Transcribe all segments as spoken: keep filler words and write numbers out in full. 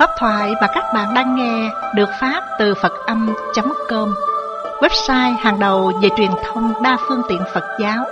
Pháp thoại mà các bạn đang nghe được phát từ Phật Âm chấm com, website hàng đầu về truyền thông đa phương tiện Phật giáo.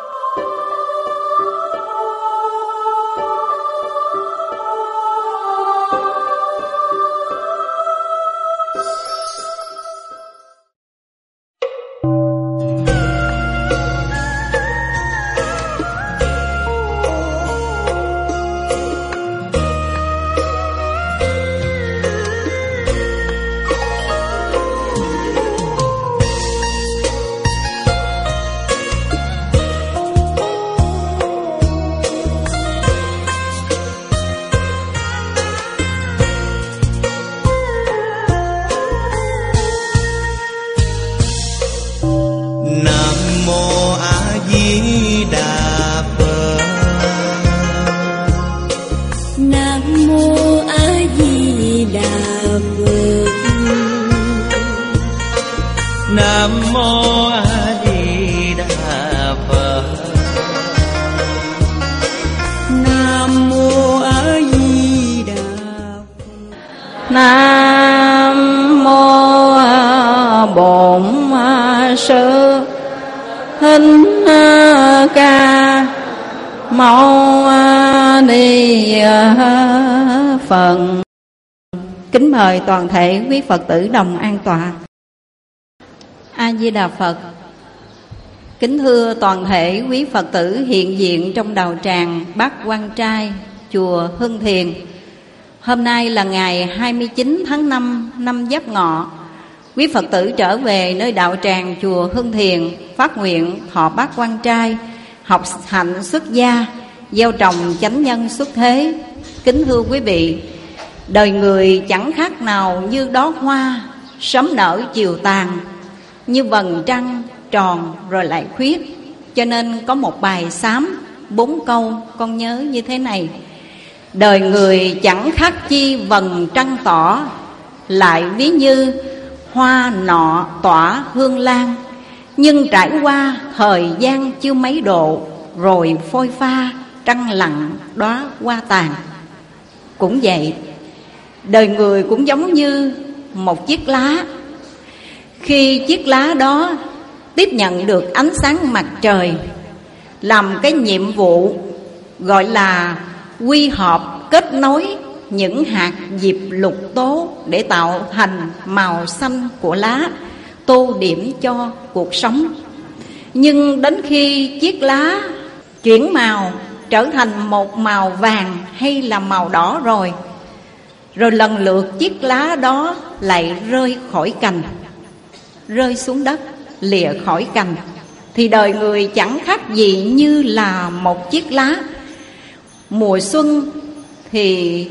Nam mô Bổn Sư Thích Ca Mâu Ni Phật. Kính mời toàn thể quý Phật tử đồng an tọa. A Di Đà Phật. Kính thưa toàn thể quý Phật tử hiện diện trong đạo tràng Bát Quan Trai, chùa Hưng Thiền. Hôm nay là ngày hai mươi chín tháng năm năm Giáp Ngọ. Quý Phật tử trở về nơi đạo tràng chùa Hưng Thiền, phát nguyện thọ Bát Quan Trai, học hạnh xuất gia, gieo trồng chánh nhân xuất thế. Kính thưa quý vị, đời người chẳng khác nào như đóa hoa, sớm nở chiều tàn, như vầng trăng tròn rồi lại khuyết. Cho nên có một bài sám bốn câu con nhớ như thế này: đời người chẳng khác chi vầng trăng tỏ, lại ví như hoa nọ tỏa hương lan. Nhưng trải qua thời gian chưa mấy độ, rồi phôi pha trăng lặng đóa hoa tàn. Cũng vậy, đời người cũng giống như một chiếc lá. Khi chiếc lá đó tiếp nhận được ánh sáng mặt trời, làm cái nhiệm vụ gọi là quy hợp kết nối những hạt diệp lục tố để tạo thành màu xanh của lá, tô điểm cho cuộc sống. Nhưng đến khi chiếc lá chuyển màu trở thành một màu vàng hay là màu đỏ rồi, rồi lần lượt chiếc lá đó lại rơi khỏi cành, rơi xuống đất, lìa khỏi cành, thì đời người chẳng khác gì như là một chiếc lá. Mùa xuân thì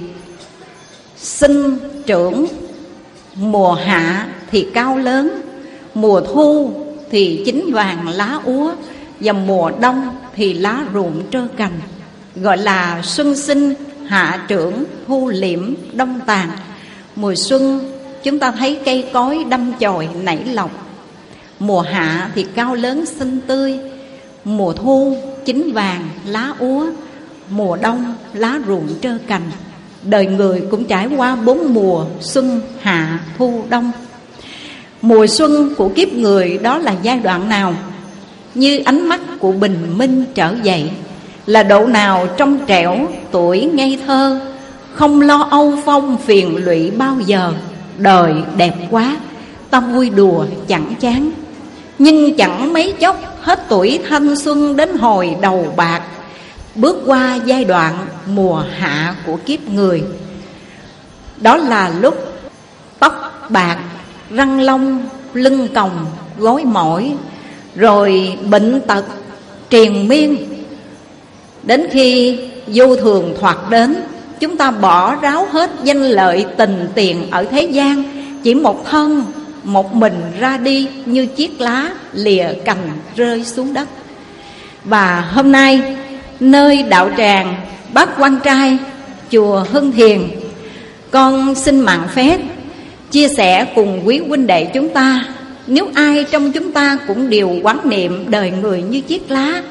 sinh trưởng, mùa hạ thì cao lớn, mùa thu thì chín vàng lá úa, và mùa đông thì lá rụng trơ cành. Gọi là xuân sinh, hạ trưởng, thu liễm, đông tàn. Mùa xuân chúng ta thấy cây cối đâm chồi nảy lộc, mùa hạ thì cao lớn xinh tươi, mùa thu chín vàng lá úa, mùa đông lá rụng trơ cành. Đời người cũng trải qua bốn mùa xuân, hạ, thu, đông. Mùa xuân của kiếp người đó là giai đoạn nào? Như ánh mắt của bình minh trở dậy, là độ nào trong trẻo tuổi ngây thơ, không lo âu phong phiền lụy bao giờ. Đời đẹp quá, ta vui đùa chẳng chán. Nhưng chẳng mấy chốc hết tuổi thanh xuân đến hồi đầu bạc, bước qua giai đoạn mùa hạ của kiếp người. Đó là lúc tóc bạc, răng long, lưng còng, gối mỏi, rồi bệnh tật triền miên. Đến khi vô thường thoạt đến, chúng ta bỏ ráo hết danh lợi tình tiền ở thế gian, chỉ một thân một mình ra đi như chiếc lá lìa cành rơi xuống đất. Và hôm nay nơi đạo tràng Bát Quan Trai, chùa Hưng Thiền, con xin mạn phép chia sẻ cùng quý huynh đệ chúng ta. Nếu ai trong chúng ta cũng đều quán niệm đời người như chiếc lá,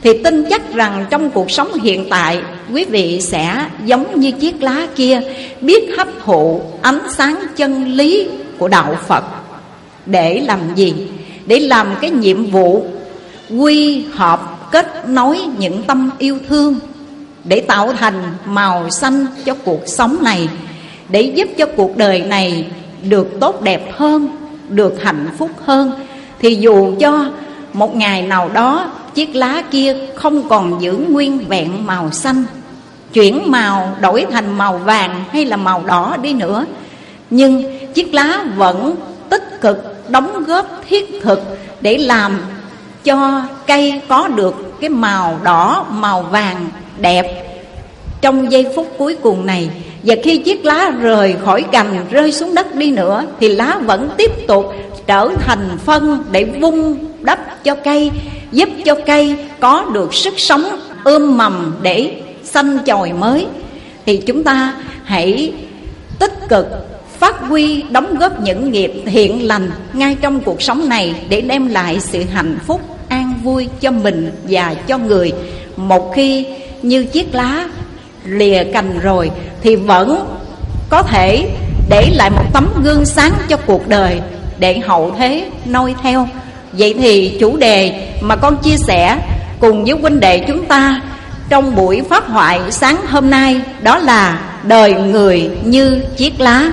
thì tin chắc rằng trong cuộc sống hiện tại, quý vị sẽ giống như chiếc lá kia, biết hấp thụ ánh sáng chân lý của đạo Phật. Để làm gì? Để làm cái nhiệm vụ quy hợp kết nối những tâm yêu thương, để tạo thành màu xanh cho cuộc sống này, để giúp cho cuộc đời này được tốt đẹp hơn, được hạnh phúc hơn. Thì dù cho một ngày nào đó chiếc lá kia không còn giữ nguyên vẹn màu xanh, chuyển màu đổi thành màu vàng hay là màu đỏ đi nữa, nhưng chiếc lá vẫn tích cực đóng góp thiết thực để làm cho cây có được cái màu đỏ, màu vàng đẹp trong giây phút cuối cùng này. Và khi chiếc lá rời khỏi cành, rơi xuống đất đi nữa, thì lá vẫn tiếp tục trở thành phân để vun đắp cho cây, giúp cho cây có được sức sống ươm mầm để xanh chồi mới. Thì chúng ta hãy tích cực phát huy đóng góp những nghiệp thiện lành ngay trong cuộc sống này, để đem lại sự hạnh phúc an vui cho mình và cho người. Một khi như chiếc lá lìa cành rồi thì vẫn có thể để lại một tấm gương sáng cho cuộc đời để hậu thế noi theo. Vậy thì chủ đề mà con chia sẻ cùng với huynh đệ chúng ta trong buổi pháp thoại sáng hôm nay đó là đời người như chiếc lá.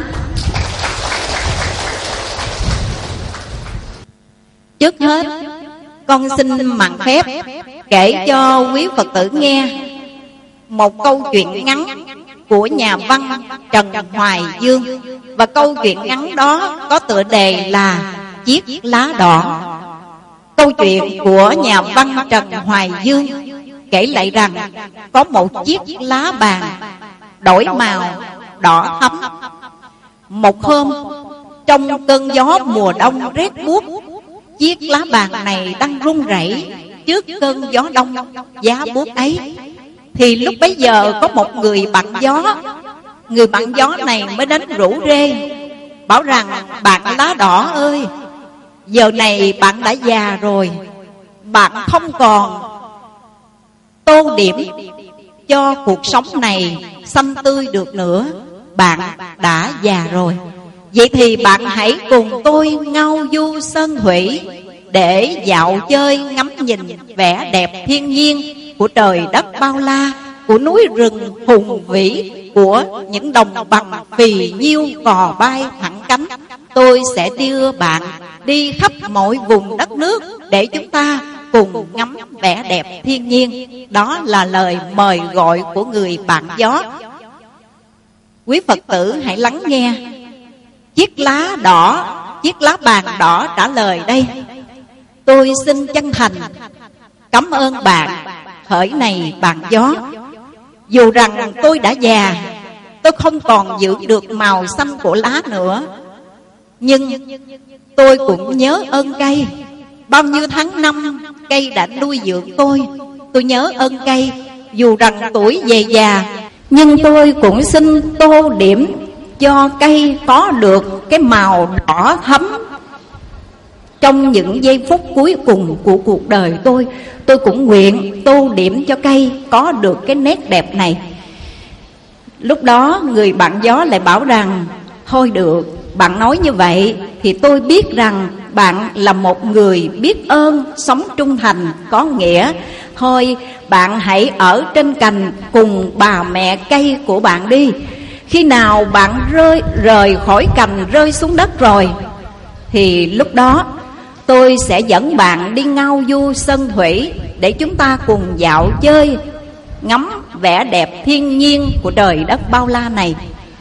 Trước hết, con xin mạn phép kể cho quý Phật tử nghe một câu chuyện ngắn của nhà văn Trần Hoài Dương. Và câu chuyện ngắn đó có tựa đề là Chiếc lá đỏ. Câu chuyện của nhà văn Trần Hoài Dương kể lại rằng có một chiếc lá bàn đổi màu đỏ thẫm. Một hôm, trong cơn gió mùa đông rét buốt, chiếc lá bàn này đang run rẩy trước cơn gió đông giá buốt ấy. Thì lúc bấy giờ có một người bạn gió. Người bạn gió này mới đến rủ rê, bảo rằng: bạn lá đỏ ơi, giờ này bạn đã già rồi, bạn không còn tô điểm cho cuộc sống này xanh tươi được nữa, bạn đã già rồi. Vậy thì bạn hãy cùng tôi ngao du sơn thủy, để dạo chơi ngắm nhìn vẻ đẹp thiên nhiên của trời đất bao la, của núi rừng hùng vĩ, của những đồng bằng phì nhiêu cò bay thẳng cánh. Tôi sẽ đưa bạn đi khắp mọi vùng đất nước để chúng ta cùng ngắm vẻ đẹp thiên nhiên. Đó là lời mời gọi của người bạn gió. Quý Phật tử hãy lắng nghe. Chiếc lá đỏ, chiếc lá bàn đỏ trả lời đây: tôi xin chân thành cảm ơn bạn, hỡi này bạn gió. Dù rằng tôi đã già, tôi không còn giữ được màu xanh của lá nữa, nhưng tôi cũng nhớ ơn cây. Bao nhiêu tháng năm cây đã nuôi dưỡng tôi, tôi nhớ ơn cây. Dù rằng tuổi về già, nhưng tôi cũng xin tô điểm cho cây có được cái màu đỏ thẫm trong những giây phút cuối cùng của cuộc đời tôi. Tôi cũng nguyện tô điểm cho cây có được cái nét đẹp này. Lúc đó người bạn gió lại bảo rằng: thôi được, bạn nói như vậy thì tôi biết rằng bạn là một người biết ơn, sống trung thành, có nghĩa. Thôi bạn hãy ở trên cành cùng bà mẹ cây của bạn đi. Khi nào bạn rơi rời khỏi cành rơi xuống đất rồi, thì lúc đó tôi sẽ dẫn bạn đi ngao du sơn thủy, để chúng ta cùng dạo chơi ngắm vẻ đẹp thiên nhiên của trời đất bao la này.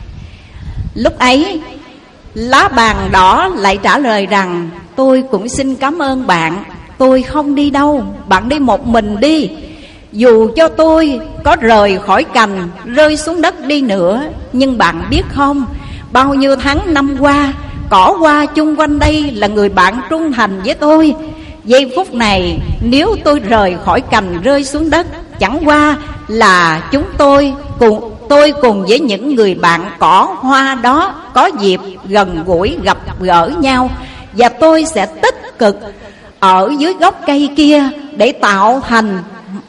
Lúc ấy lá bàn đỏ lại trả lời rằng: tôi cũng xin cảm ơn bạn, tôi không đi đâu, bạn đi một mình đi. Dù cho tôi có rời khỏi cành rơi xuống đất đi nữa, nhưng bạn biết không, bao nhiêu tháng năm qua, cỏ hoa chung quanh đây là người bạn trung thành với tôi. Giây phút này nếu tôi rời khỏi cành rơi xuống đất, chẳng qua là chúng tôi cùng tôi cùng với những người bạn cỏ hoa đó có dịp gần gũi gặp gỡ nhau. Và tôi sẽ tích cực ở dưới gốc cây kia để tạo thành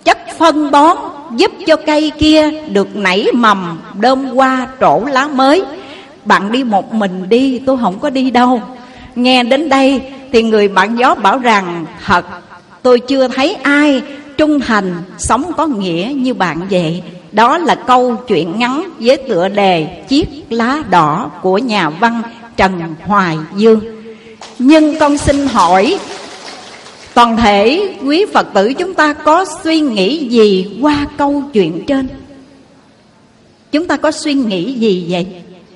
chất phân bón, giúp cho cây kia được nảy mầm, đơm hoa trổ lá mới. Bạn đi một mình đi, tôi không có đi đâu. Nghe đến đây thì người bạn gió bảo rằng: thật, tôi chưa thấy ai trung thành, sống có nghĩa như bạn vậy. Đó là câu chuyện ngắn với tựa đề Chiếc lá đỏ của nhà văn Trần Hoài Dương. Nhưng con xin hỏi toàn thể quý Phật tử chúng ta có suy nghĩ gì qua câu chuyện trên? Chúng ta có suy nghĩ gì vậy?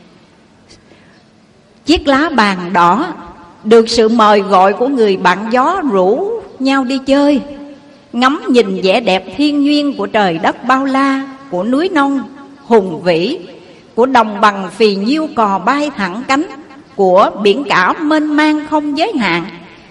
Chiếc lá bàn đỏ được sự mời gọi của người bạn gió rủ nhau đi chơi, ngắm nhìn vẻ đẹp thiên nhiên của trời đất bao la, của núi non hùng vĩ, của đồng bằng phì nhiêu cò bay thẳng cánh, của biển cả mênh mang không giới hạn.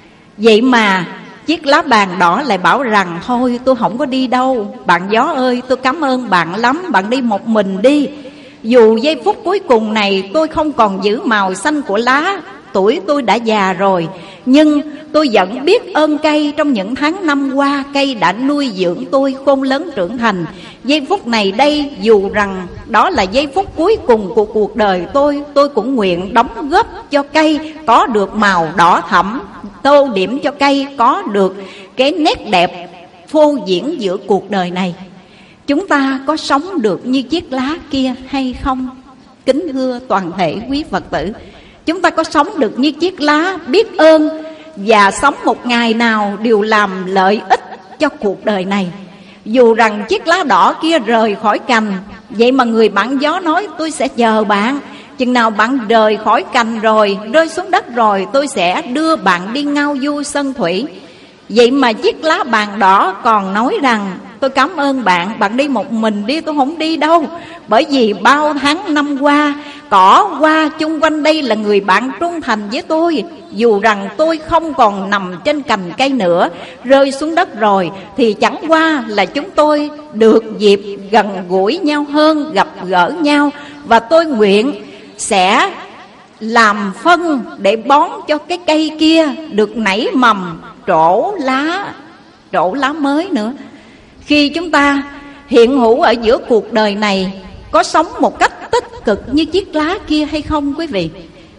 Vậy mà chiếc lá bàn đỏ lại bảo rằng: thôi tôi không có đi đâu, bạn gió ơi, tôi cảm ơn bạn lắm, bạn đi một mình đi. Dù giây phút cuối cùng này tôi không còn giữ màu xanh của lá, tuổi tôi đã già rồi, nhưng tôi vẫn biết ơn cây. Trong những tháng năm qua, cây đã nuôi dưỡng tôi khôn lớn trưởng thành. Giây phút này đây, dù rằng đó là giây phút cuối cùng của cuộc đời tôi, tôi cũng nguyện đóng góp cho cây có được màu đỏ thẫm, tô điểm cho cây có được cái nét đẹp phô diễn giữa cuộc đời này. Chúng ta có sống được như chiếc lá kia hay không? Kính thưa toàn thể quý Phật tử, chúng ta có sống được như chiếc lá biết ơn và sống một ngày nào đều làm lợi ích cho cuộc đời này? Dù rằng chiếc lá đỏ kia rời khỏi cành, vậy mà người bạn gió nói: tôi sẽ chờ bạn, chừng nào bạn rời khỏi cành rồi, rơi xuống đất rồi, tôi sẽ đưa bạn đi ngao du sơn thủy. Vậy mà chiếc lá bàn đỏ còn nói rằng: tôi cảm ơn bạn, bạn đi một mình đi, tôi không đi đâu. Bởi vì bao tháng năm qua, cỏ hoa chung quanh đây là người bạn trung thành với tôi. Dù rằng tôi không còn nằm trên cành cây nữa, rơi xuống đất rồi, thì chẳng qua là chúng tôi được dịp gần gũi nhau hơn, gặp gỡ nhau. Và tôi nguyện sẽ làm phân để bón cho cái cây kia được nảy mầm, trổ lá, trổ lá mới nữa. Khi chúng ta hiện hữu ở giữa cuộc đời này, có sống một cách tích cực như chiếc lá kia hay không quý vị?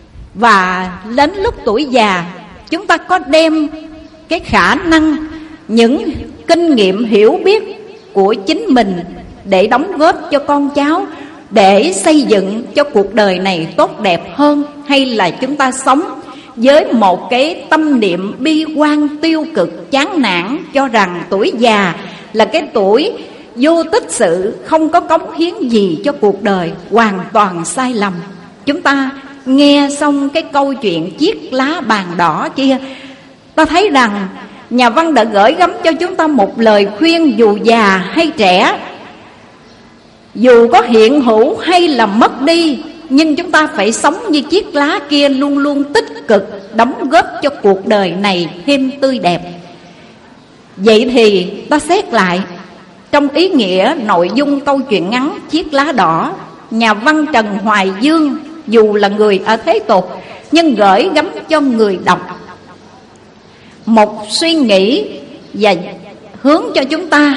Và đến lúc tuổi già, chúng ta có đem cái khả năng, những kinh nghiệm hiểu biết của chính mình để đóng góp cho con cháu, để xây dựng cho cuộc đời này tốt đẹp hơn? Hay là chúng ta sống với một cái tâm niệm bi quan tiêu cực, chán nản, cho rằng tuổi già là cái tuổi vô tích sự, không có cống hiến gì cho cuộc đời? Hoàn toàn sai lầm. Chúng ta nghe xong cái câu chuyện chiếc lá bàn đỏ kia, ta thấy rằng nhà văn đã gửi gắm cho chúng ta một lời khuyên: dù già hay trẻ, dù có hiện hữu hay là mất đi, nhưng chúng ta phải sống như chiếc lá kia, luôn luôn tích cực đóng góp cho cuộc đời này thêm tươi đẹp. Vậy thì ta xét lại, trong ý nghĩa nội dung câu chuyện ngắn Chiếc lá đỏ, nhà văn Trần Hoài Dương dù là người ở thế tục nhưng gửi gắm cho người đọc một suy nghĩ và hướng cho chúng ta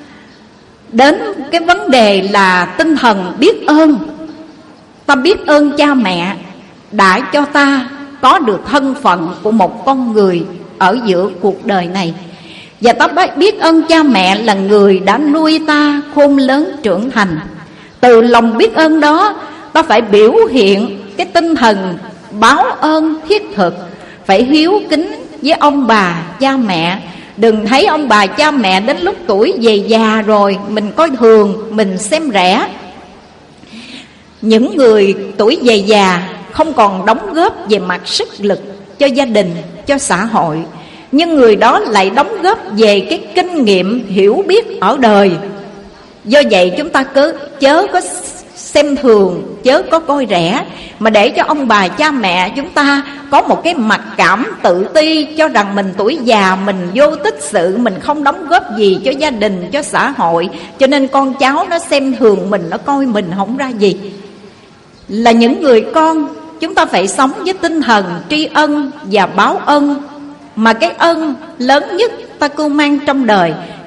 đến cái vấn đề là tinh thần biết ơn. Ta biết ơn cha mẹ đã cho ta có được thân phận của một con người ở giữa cuộc đời này. Và ta biết ơn cha mẹ là người đã nuôi ta khôn lớn trưởng thành. Từ lòng biết ơn đó, ta phải biểu hiện cái tinh thần báo ơn thiết thực, phải hiếu kính với ông bà cha mẹ. Đừng thấy ông bà cha mẹ đến lúc tuổi về già rồi mình coi thường, mình xem rẻ. Những người tuổi về già không còn đóng góp về mặt sức lực cho gia đình, cho xã hội, nhưng người đó lại đóng góp về cái kinh nghiệm hiểu biết ở đời. Do vậy chúng ta cứ chớ có xem thường, chớ có coi rẻ, mà để cho ông bà cha mẹ chúng ta có một cái mặc cảm tự ti, cho rằng mình tuổi già, mình vô tích sự, mình không đóng góp gì cho gia đình, cho xã hội, cho nên con cháu nó xem thường mình, nó coi mình không ra gì. Là những người con, chúng ta phải sống với tinh thần tri ân và báo ân. Mà cái ân lớn nhất ta cưu mang trong đời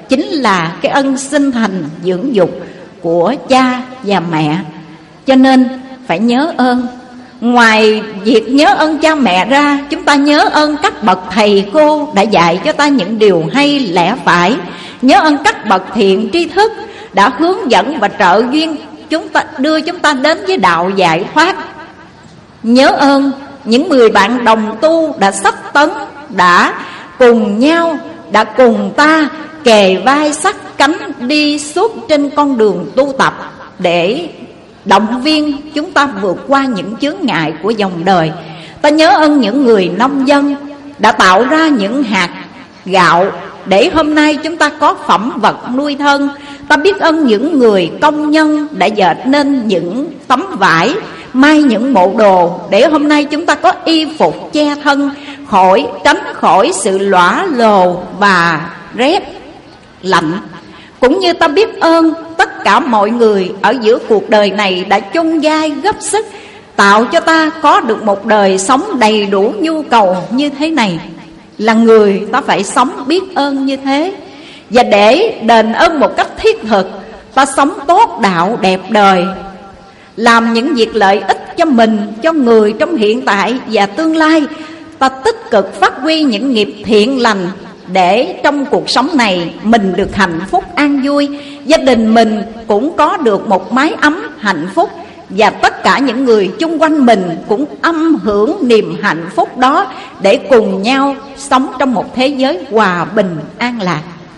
chính là cái ân sinh thành dưỡng dục của cha và mẹ. Cho nên phải nhớ ơn. Ngoài việc nhớ ơn cha mẹ ra, chúng ta nhớ ơn các bậc thầy cô đã dạy cho ta những điều hay lẽ phải. Nhớ ơn các bậc thiện tri thức đã hướng dẫn và trợ duyên chúng ta, đưa chúng ta đến với đạo giải thoát. Nhớ ơn những người bạn đồng tu đã sắp tấn, đã cùng nhau, đã cùng ta kề vai sát cánh đi suốt trên con đường tu tập, để động viên chúng ta vượt qua những chướng ngại của dòng đời. Ta nhớ ơn những người nông dân đã tạo ra những hạt gạo để hôm nay chúng ta có phẩm vật nuôi thân. Ta biết ơn những người công nhân đã dệt nên những tấm vải, may những bộ đồ để hôm nay chúng ta có y phục che thân, khỏi tránh khỏi sự lõa lồ và rét lạnh. Cũng như ta biết ơn tất cả mọi người ở giữa cuộc đời này đã chung vai góp sức tạo cho ta có được một đời sống đầy đủ nhu cầu như thế này. Là người ta phải sống biết ơn như thế. Và để đền ơn một cách thiết thực, ta sống tốt đạo đẹp đời, làm những việc lợi ích cho mình, cho người trong hiện tại và tương lai. Ta tích cực phát huy những nghiệp thiện lành để trong cuộc sống này mình được hạnh phúc an vui, gia đình mình cũng có được một mái ấm hạnh phúc, và tất cả những người chung quanh mình cũng âm hưởng niềm hạnh phúc đó, để cùng nhau sống trong một thế giới hòa bình an lạc.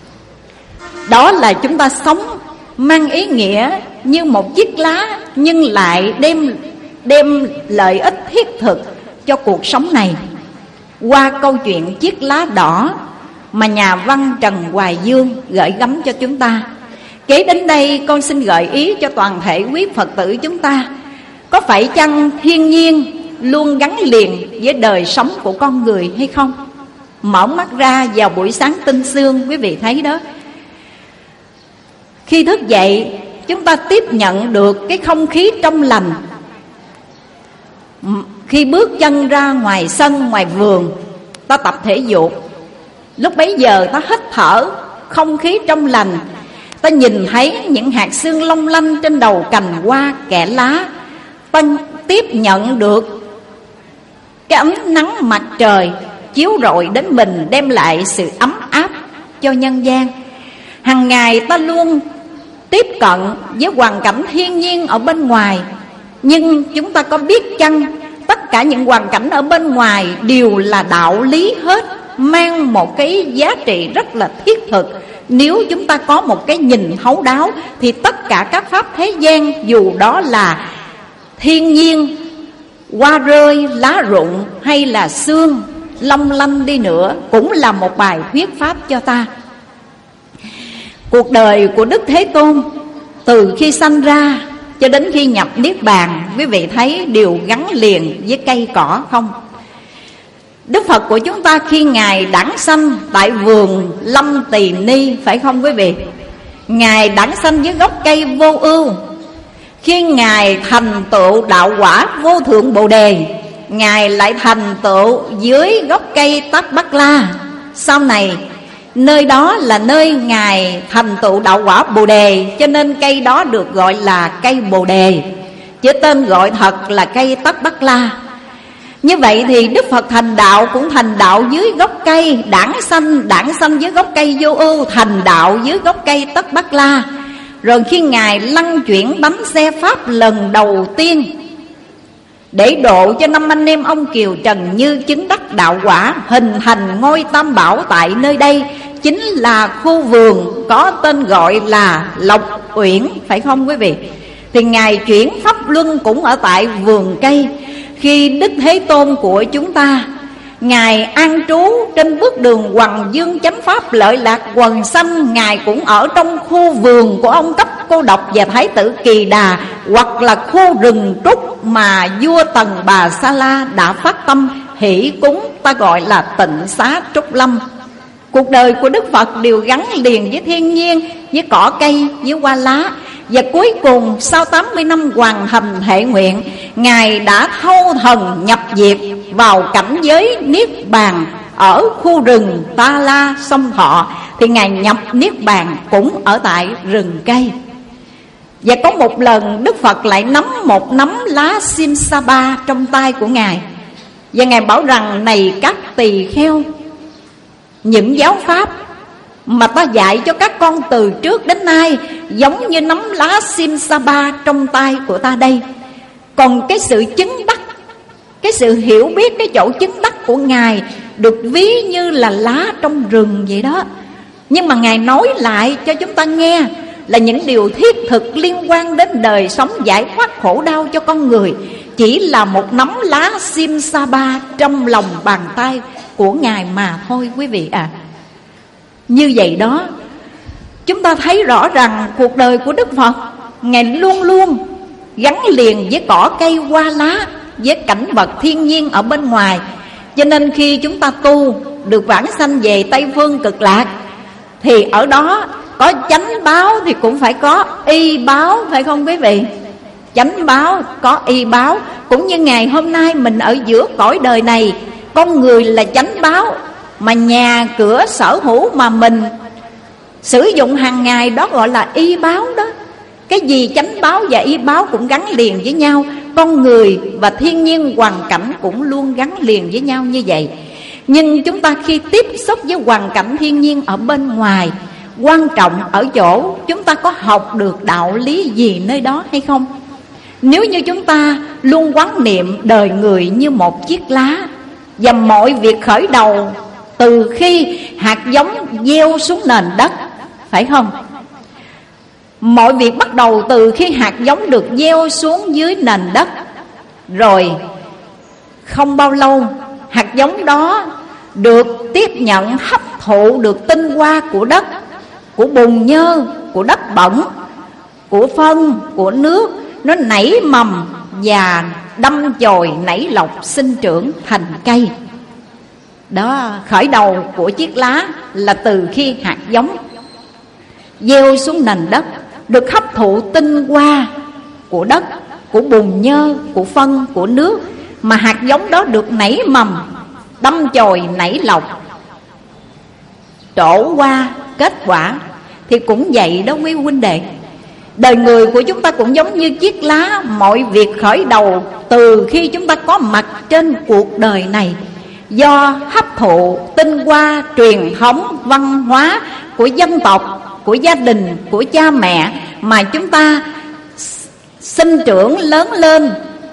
Đó là chúng ta sống mang ý nghĩa như một chiếc lá, nhưng lại đem, đem lợi ích thiết thực cho cuộc sống này. Qua câu chuyện chiếc lá đỏ mà nhà văn Trần Hoài Dương gửi gắm cho chúng ta, kế đến đây con xin gợi ý cho toàn thể quý Phật tử chúng ta: có phải chăng thiên nhiên luôn gắn liền với đời sống của con người hay không? Mở mắt ra vào buổi sáng tinh sương, quý vị thấy đó, khi thức dậy chúng ta tiếp nhận được cái không khí trong lành. Khi bước chân ra ngoài sân, ngoài vườn, ta tập thể dục, lúc bấy giờ ta hít thở không khí trong lành. Ta nhìn thấy những hạt sương long lanh trên đầu cành hoa kẽ lá. Ta tiếp nhận được cái ánh nắng mặt trời chiếu rọi đến mình, đem lại sự ấm áp cho nhân gian. Hằng ngày ta luôn tiếp cận với hoàn cảnh thiên nhiên ở bên ngoài, nhưng chúng ta có biết chăng tất cả những hoàn cảnh ở bên ngoài đều là đạo lý hết, mang một cái giá trị rất là thiết thực. Nếu chúng ta có một cái nhìn thấu đáo thì tất cả các pháp thế gian, dù đó là thiên nhiên, hoa rơi, lá rụng hay là sương long lanh đi nữa, cũng là một bài thuyết pháp cho ta. Cuộc đời của Đức Thế Tôn từ khi sanh ra cho đến khi nhập Niết Bàn, quý vị thấy đều gắn liền với cây cỏ không? Đức Phật của chúng ta khi Ngài đản sanh tại vườn Lâm Tỳ Ni, phải không quý vị? Ngài đản sanh dưới gốc cây vô ưu. Khi Ngài thành tựu đạo quả vô thượng Bồ Đề, Ngài lại thành tựu dưới gốc cây Tát Bát La. Sau này nơi đó là nơi Ngài thành tựu đạo quả Bồ Đề, cho nên cây đó được gọi là cây Bồ Đề, chứ tên gọi thật là cây Tát Bát La. Như vậy thì Đức Phật thành đạo cũng thành đạo dưới gốc cây, đản sanh đản sanh dưới gốc cây vô ưu, thành đạo dưới gốc cây Tát Bát La. Rồi khi Ngài lăn chuyển bánh xe pháp lần đầu tiên để độ cho năm anh em ông Kiều Trần Như chứng đắc đạo quả, hình thành ngôi Tam Bảo tại nơi đây, chính là khu vườn có tên gọi là Lộc Uyển, phải không quý vị? Thì Ngài chuyển pháp luân cũng ở tại vườn cây. Khi Đức Thế Tôn của chúng ta Ngài an trú trên bước đường Hoằng Dương chánh pháp lợi lạc quần sanh, Ngài cũng ở trong khu vườn của ông Cấp Cô Độc và Thái tử Kỳ Đà, hoặc là khu rừng trúc mà vua Tần Bà Sa La đã phát tâm hỷ cúng, ta gọi là Tịnh Xá Trúc Lâm. Cuộc đời của Đức Phật đều gắn liền với thiên nhiên, với cỏ cây, với hoa lá. Và cuối cùng sau tám mươi năm hoàn thành thệ nguyện, Ngài đã thâu thần nhập diệt vào cảnh giới Niết Bàn ở khu rừng Ta La Sông Thọ, thì Ngài nhập niết bàn cũng ở tại rừng cây. Và có một lần Đức Phật lại nắm một nắm lá Simsapa trong tay của Ngài, và Ngài bảo rằng: này các tỳ kheo, những giáo pháp mà ta dạy cho các con từ trước đến nay giống như nắm lá Simsapa trong tay của ta đây. Còn cái sự chứng đắc, cái sự hiểu biết, cái chỗ chứng đắc của Ngài được ví như là lá trong rừng vậy đó. Nhưng mà Ngài nói lại cho chúng ta nghe là những điều thiết thực liên quan đến đời sống giải thoát khổ đau cho con người chỉ là một nắm lá Simsapa trong lòng bàn tay của Ngài mà thôi quý vị ạ. À, như vậy đó, chúng ta thấy rõ rằng cuộc đời của Đức Phật, Ngài luôn luôn gắn liền với cỏ cây hoa lá, với cảnh vật thiên nhiên ở bên ngoài. Cho nên khi chúng ta tu được vãng sanh về Tây Phương Cực Lạc, thì ở đó có chánh báo thì cũng phải có y báo, phải không quý vị? Chánh báo có y báo. Cũng như ngày hôm nay mình ở giữa cõi đời này, con người là chánh báo, mà nhà cửa sở hữu mà mình sử dụng hàng ngày đó gọi là y báo đó. Cái gì chánh báo và y báo cũng gắn liền với nhau. Con người và thiên nhiên hoàn cảnh cũng luôn gắn liền với nhau như vậy. Nhưng chúng ta khi tiếp xúc với hoàn cảnh thiên nhiên ở bên ngoài, quan trọng ở chỗ chúng ta có học được đạo lý gì nơi đó hay không. Nếu như chúng ta luôn quán niệm đời người như một chiếc lá, và mọi việc khởi đầu từ khi hạt giống gieo xuống nền đất, phải không? Mọi việc bắt đầu từ khi hạt giống được gieo xuống dưới nền đất, rồi không bao lâu hạt giống đó được tiếp nhận, hấp thụ được tinh hoa của đất, của bùn nhơ, của đất bẩn, của phân, của nước. Nó nảy mầm và đâm chồi nảy lọc, sinh trưởng thành cây. Đó, khởi đầu của chiếc lá là từ khi hạt giống gieo xuống nền đất, được hấp thụ tinh hoa của đất, của bùn nhơ, của phân, của nước, mà hạt giống đó được nảy mầm, đâm chồi nảy lọc, trổ qua kết quả. Thì cũng vậy đó quý huynh đệ. Đời người của chúng ta cũng giống như chiếc lá. Mọi việc khởi đầu từ khi chúng ta có mặt trên cuộc đời này, do hấp thụ tinh hoa truyền thống văn hóa của dân tộc, của gia đình, của cha mẹ, mà chúng ta sinh trưởng lớn lên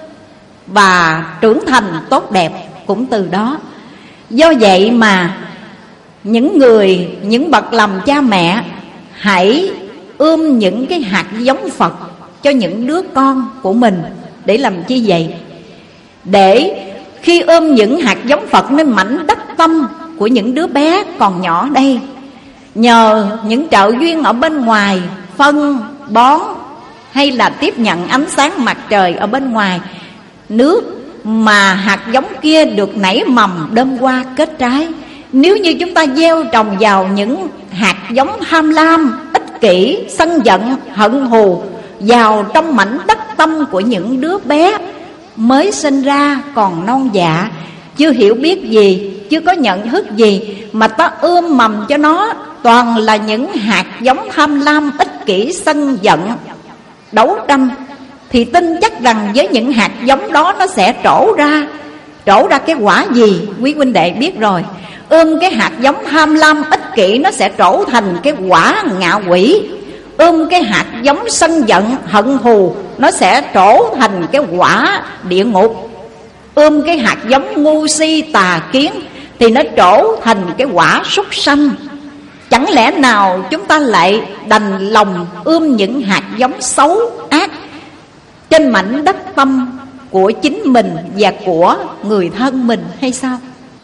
và trưởng thành tốt đẹp cũng từ đó. Do vậy mà những người, những bậc làm cha mẹ, hãy ươm những cái hạt giống Phật cho những đứa con của mình. Để làm chi vậy? Để khi ươm những hạt giống Phật nên mảnh đất tâm của những đứa bé còn nhỏ đây, nhờ những trợ duyên ở bên ngoài, phân, bón, hay là tiếp nhận ánh sáng mặt trời ở bên ngoài, nước, mà hạt giống kia được nảy mầm đơm hoa kết trái. Nếu như chúng ta gieo trồng vào những hạt giống tham lam, ích kỷ, sân giận, hận thù vào trong mảnh đất tâm của những đứa bé mới sinh ra còn non dạ, chưa hiểu biết gì, chưa có nhận thức gì, mà ta ươm mầm cho nó toàn là những hạt giống tham lam, ích kỷ, sân giận, đấu tranh, thì tin chắc rằng với những hạt giống đó nó sẽ trổ ra Trổ ra cái quả gì quý huynh đệ biết rồi. Ươm cái hạt giống tham lam ích kỷ, nó sẽ trổ thành cái quả ngạ quỷ. Ươm cái hạt giống sân giận hận thù, nó sẽ trổ thành cái quả địa ngục. Ươm cái hạt giống ngu si tà kiến, thì nó trổ thành cái quả súc sanh. Chẳng lẽ nào chúng ta lại đành lòng ươm những hạt giống xấu ác trên mảnh đất tâm của chính mình và của người thân mình hay sao?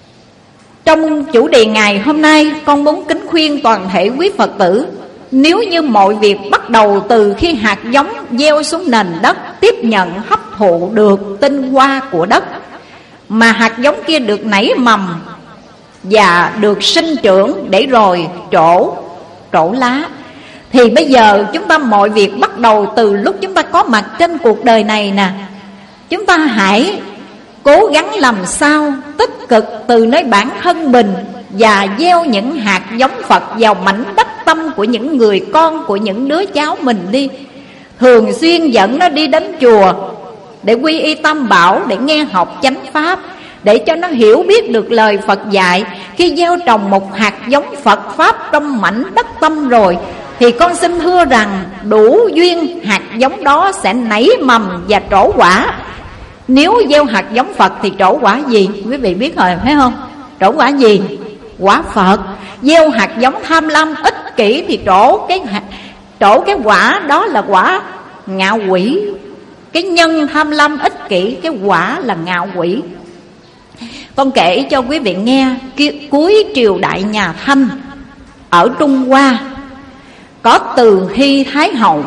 Trong chủ đề ngày hôm nay, con muốn kính khuyên toàn thể quý Phật tử, nếu như mọi việc bắt đầu từ khi hạt giống gieo xuống nền đất, tiếp nhận hấp thụ được tinh hoa của đất, mà hạt giống kia được nảy mầm và được sinh trưởng để rồi trổ trổ lá, thì bây giờ chúng ta mọi việc bắt đầu từ lúc chúng ta có mặt trên cuộc đời này nè. Chúng ta hãy cố gắng làm sao tích cực từ nơi bản thân mình và gieo những hạt giống Phật vào mảnh đất tâm của những người con, của những đứa cháu mình đi. Thường xuyên dẫn nó đi đến chùa để quy y Tam Bảo, để nghe học chánh pháp, để cho nó hiểu biết được lời Phật dạy. Khi gieo trồng một hạt giống Phật Pháp trong mảnh đất tâm rồi, thì con xin thưa rằng đủ duyên hạt giống đó sẽ nảy mầm và trổ quả. Nếu gieo hạt giống Phật thì trổ quả gì? Quý vị biết rồi phải không? Trổ quả gì? Quả Phật. Gieo hạt giống tham lam ích kỷ thì trổ cái hạt, trổ cái quả đó là quả ngạo quỷ. Cái nhân tham lam ích kỷ, cái quả là ngạo quỷ. Con kể cho quý vị nghe, cuối triều đại nhà Thanh ở Trung Hoa có Từ Hy Thái Hậu.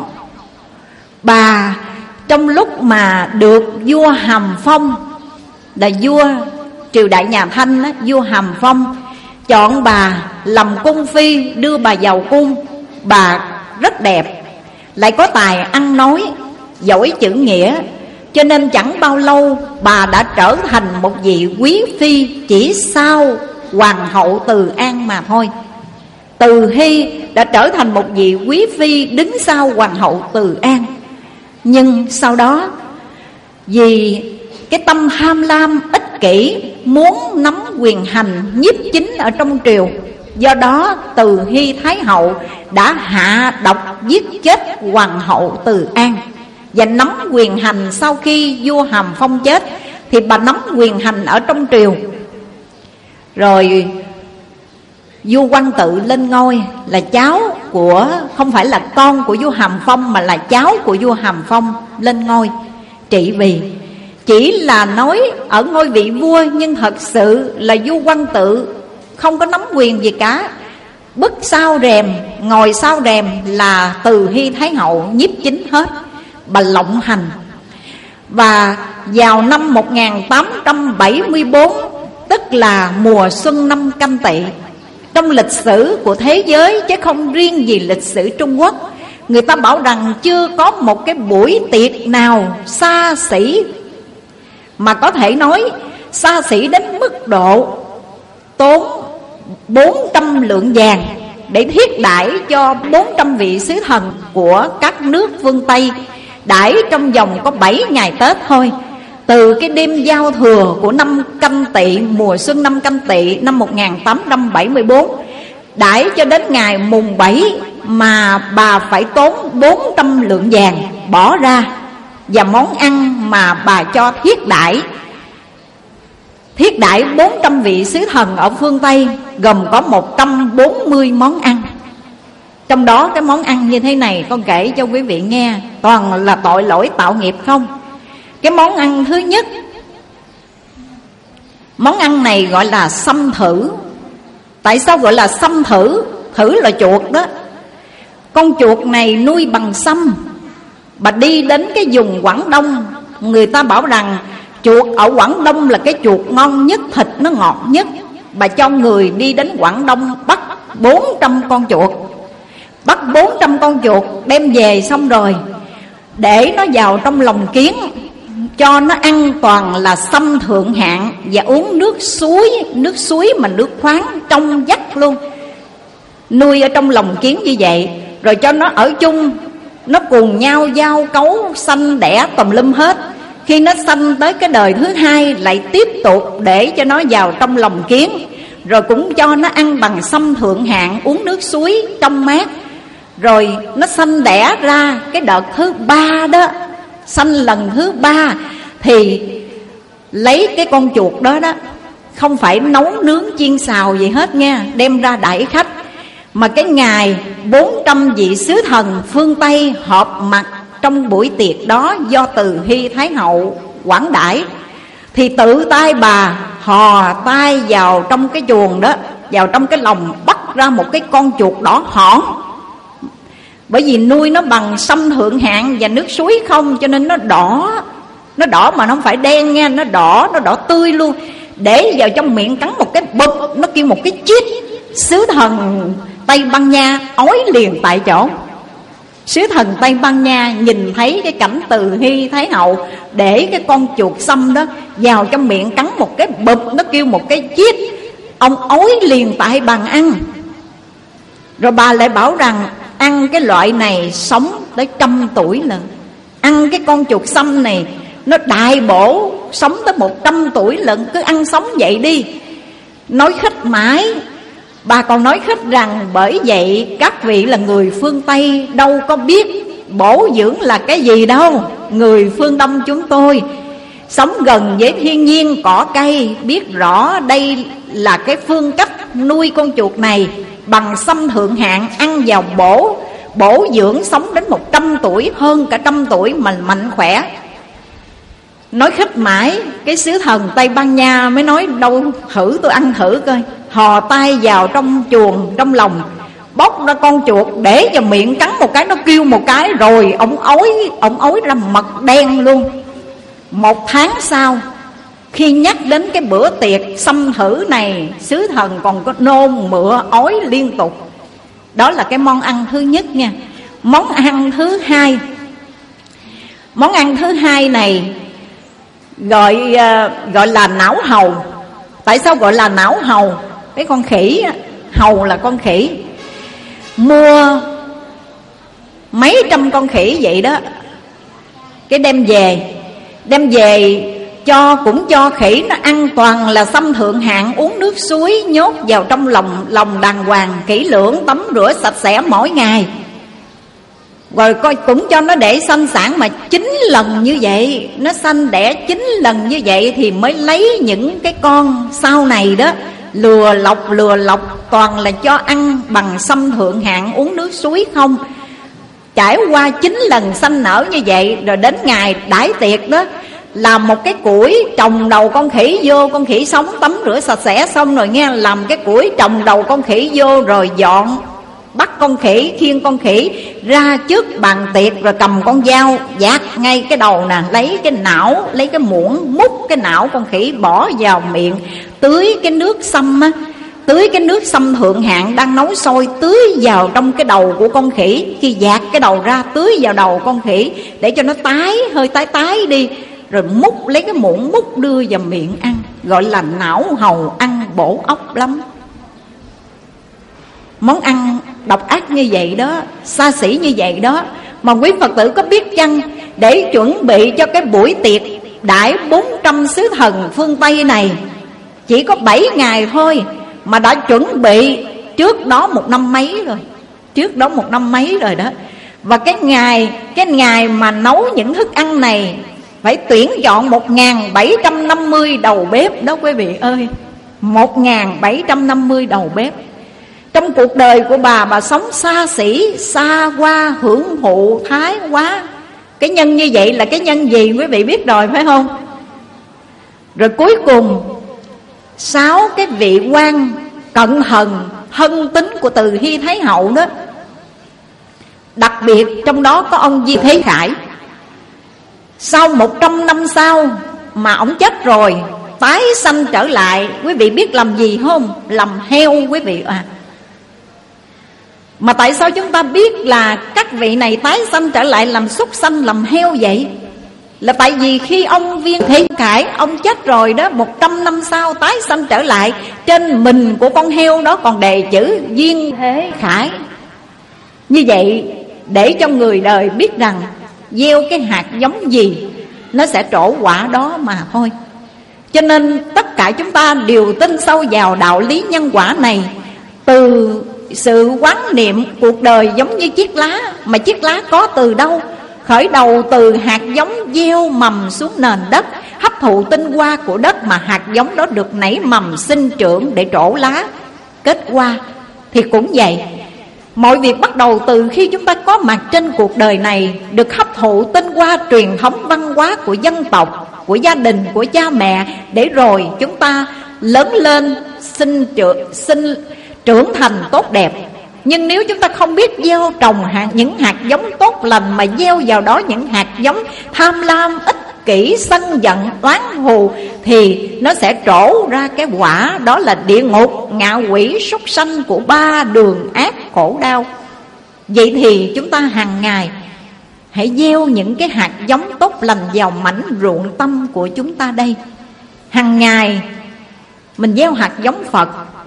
Bà trong lúc mà được vua Hàm Phong, là vua triều đại nhà Thanh đó, vua Hàm Phong chọn bà làm cung phi, đưa bà vào cung. Bà rất đẹp, lại có tài ăn nói, giỏi chữ nghĩa, cho nên chẳng bao lâu bà đã trở thành một vị quý phi chỉ sau hoàng hậu Từ An mà thôi. Từ Hy đã trở thành một vị quý phi đứng sau hoàng hậu Từ An. Nhưng sau đó vì cái tâm tham lam ích kỷ, muốn nắm quyền hành nhiếp chính ở trong triều, do đó Từ Hy Thái Hậu đã hạ độc giết chết hoàng hậu Từ An và nắm quyền hành. Sau khi vua Hàm Phong chết thì bà nắm quyền hành ở trong triều. Rồi vua Quang Tự lên ngôi, là cháu của, không phải là con của vua Hàm Phong, mà là cháu của vua Hàm Phong lên ngôi trị vì. Chỉ là nói ở ngôi vị vua, nhưng thật sự là vua Quang Tự không có nắm quyền gì cả. Bước sau rèm, ngồi sau rèm là Từ Hy Thái Hậu nhiếp chính hết, bà lộng hành. Và vào năm một nghìn tám trăm bảy mươi tư, tức là mùa xuân năm Canh Tỵ, trong lịch sử của thế giới chứ không riêng gì lịch sử Trung Quốc, người ta bảo rằng chưa có một cái buổi tiệc nào xa xỉ, mà có thể nói xa xỉ đến mức độ tốn bốn trăm lượng vàng để thiết đãi cho bốn trăm vị sứ thần của các nước phương Tây, đãi trong vòng có bảy ngày Tết thôi. Từ cái đêm giao thừa của năm Canh Tỵ, mùa xuân năm Canh Tỵ năm một nghìn tám trăm bảy mươi tư, đãi cho đến ngày mùng bảy mà bà phải tốn bốn trăm lượng vàng bỏ ra. Và món ăn mà bà cho thiết đãi, thiết đãi bốn trăm vị sứ thần ở phương Tây gồm có một trăm bốn mươi món ăn. Trong đó cái món ăn như thế này con kể cho quý vị nghe, toàn là tội lỗi tạo nghiệp không. Cái món ăn thứ nhất, món ăn này gọi là sâm thử. Tại sao gọi là sâm thử? Thử là chuột đó. Con chuột này nuôi bằng sâm. Bà đi đến cái vùng Quảng Đông, người ta bảo rằng chuột ở Quảng Đông là cái chuột ngon nhất, thịt nó ngọt nhất. Bà cho người đi đến Quảng Đông bắt bốn trăm con chuột. Bắt bốn trăm con chuột đem về xong rồi để nó vào trong lồng kiến, cho nó ăn toàn là sâm thượng hạng, và uống nước suối, nước suối mà nước khoáng trong vắt luôn. Nuôi ở trong lồng kiến như vậy, rồi cho nó ở chung, nó cùng nhau giao cấu sanh đẻ tùm lum hết. Khi nó sanh tới cái đời thứ hai lại tiếp tục để cho nó vào trong lồng kiến, rồi cũng cho nó ăn bằng sâm thượng hạng, uống nước suối trong mát. Rồi nó sanh đẻ ra cái đợt thứ ba đó, sanh lần thứ ba thì lấy cái con chuột đó đó, không phải nấu nướng chiên xào gì hết nha, đem ra đãi khách. Mà cái ngày bốn trăm vị sứ thần phương Tây họp mặt trong buổi tiệc đó do Từ Hy Thái Hậu quản đãi, thì tự tay bà hò tay vào trong cái chuồng đó, vào trong cái lồng, bắt ra một cái con chuột đỏ hỏn. Bởi vì nuôi nó bằng sâm thượng hạng và nước suối không, cho nên nó đỏ. Nó đỏ mà nó không phải đen nha, nó đỏ, nó đỏ tươi luôn. Để vào trong miệng cắn một cái bụp, nó kêu một cái chít. Sứ thần Tây Ban Nha ói liền tại chỗ. Sứ thần Tây Ban Nha nhìn thấy cái cảnh Từ Hy Thái Hậu để cái con chuột sâm đó vào trong miệng cắn một cái bụp, nó kêu một cái chít, ông ói liền tại bàn ăn. Rồi bà lại bảo rằng ăn cái loại này sống tới trăm tuổi lận. Ăn cái con chuột xâm này nó đại bổ, sống tới một trăm tuổi lận. Cứ ăn sống vậy đi. Nói khích mãi. Bà còn nói khích rằng bởi vậy các vị là người phương Tây đâu có biết bổ dưỡng là cái gì đâu. Người phương Đông chúng tôi sống gần với thiên nhiên cỏ cây, biết rõ đây là cái phương cách nuôi con chuột này bằng xâm thượng hạng, ăn vào bổ bổ dưỡng, sống đến một trăm tuổi, hơn cả trăm tuổi mà mạnh khỏe. Nói khích mãi, cái sứ thần Tây Ban Nha mới nói đâu thử tôi ăn thử coi. Hò tay vào trong chuồng, trong lòng, bóc ra con chuột để vào miệng cắn một cái, nó kêu một cái rồi ông ói, ông ói ra mật đen luôn. Một tháng sau, khi nhắc đến cái bữa tiệc xâm thử này, sứ thần còn có nôn mửa ói liên tục. Đó là cái món ăn thứ nhất nha. Món ăn thứ hai, món ăn thứ hai này gọi uh, gọi là não hầu. Tại sao gọi là não hầu? Cái con khỉ, hầu là con khỉ. Mua mấy trăm con khỉ vậy đó, cái đem về, đem về cho cũng cho khỉ nó ăn toàn là xâm thượng hạng, uống nước suối, nhốt vào trong lòng lòng đàng hoàng, kỹ lưỡng, tắm rửa sạch sẽ mỗi ngày. Rồi coi cũng cho nó để sanh sản mà chín lần như vậy, nó sanh đẻ chín lần như vậy thì mới lấy những cái con sau này đó, lừa lọc lừa lọc, toàn là cho ăn bằng xâm thượng hạng, uống nước suối không. Trải qua chín lần sanh nở như vậy, rồi đến ngày đãi tiệc đó, làm một cái củi trồng đầu con khỉ vô, con khỉ sống tắm rửa sạch sẽ xong rồi nghe, làm cái củi trồng đầu con khỉ vô, rồi dọn bắt con khỉ, khiêng con khỉ ra trước bàn tiệc, rồi cầm con dao dạt ngay cái đầu nè, lấy cái não, lấy cái muỗng múc cái não con khỉ bỏ vào miệng, tưới cái nước xâm á, tưới cái nước xâm thượng hạng đang nấu sôi, tưới vào trong cái đầu của con khỉ. Khi dạt cái đầu ra, tưới vào đầu con khỉ để cho nó tái, hơi tái tái đi, rồi múc, lấy cái muỗng múc đưa vào miệng ăn. Gọi là não hầu, ăn bổ óc lắm. Món ăn độc ác như vậy đó, xa xỉ như vậy đó, mà quý Phật tử có biết chăng, để chuẩn bị cho cái buổi tiệc đãi bốn trăm sứ thần phương Tây này, chỉ có bảy ngày thôi mà đã chuẩn bị trước đó một năm mấy rồi, trước đó một năm mấy rồi đó. Và cái ngày cái ngày mà nấu những thức ăn này phải tuyển chọn một nghìn bảy trăm năm mươi đầu bếp đó quý vị ơi. Một nghìn bảy trăm năm mươi đầu bếp. Trong cuộc đời của bà, bà sống xa xỉ, xa hoa, hưởng thụ, thái quá. Cái nhân như vậy là cái nhân gì quý vị biết rồi phải không? Rồi cuối cùng, sáu cái vị quan cận thần thân tín của Từ Hy Thái Hậu đó, đặc biệt trong đó có ông Di Thế Khải. Sau một trăm năm sau mà ông chết rồi, tái sanh trở lại, quý vị biết làm gì không? Làm heo quý vị à. Mà tại sao chúng ta biết là các vị này tái sanh trở lại làm súc sanh, làm heo vậy? Là tại vì khi ông Viên Thế Khải, ông chết rồi đó, một trăm năm sau tái sanh trở lại, trên mình của con heo đó còn đề chữ Viên Thế Khải. Như vậy để cho người đời biết rằng gieo cái hạt giống gì nó sẽ trổ quả đó mà thôi. Cho nên tất cả chúng ta đều tin sâu vào đạo lý nhân quả này. Từ sự quán niệm cuộc đời giống như chiếc lá, mà chiếc lá có từ đâu? Khởi đầu từ hạt giống gieo mầm xuống nền đất, hấp thụ tinh hoa của đất mà hạt giống đó được nảy mầm sinh trưởng để trổ lá, kết hoa. Thì cũng vậy, mọi việc bắt đầu từ khi chúng ta có mặt trên cuộc đời này, được hấp thụ tinh hoa truyền thống văn hóa của dân tộc, của gia đình, của cha mẹ, để rồi chúng ta lớn lên, sinh trưởng, sinh trưởng thành tốt đẹp. Nhưng nếu chúng ta không biết gieo trồng hạt, những hạt giống tốt lành, mà gieo vào đó những hạt giống tham lam, ích kỷ, sân giận, oán thù, thì nó sẽ trổ ra cái quả đó là địa ngục, ngạ quỷ, súc sanh của ba đường ác khổ đau. Vậy thì chúng ta hàng ngày hãy gieo những cái hạt giống tốt lành vào mảnh ruộng tâm của chúng ta đây. Hàng ngày mình gieo hạt giống Phật,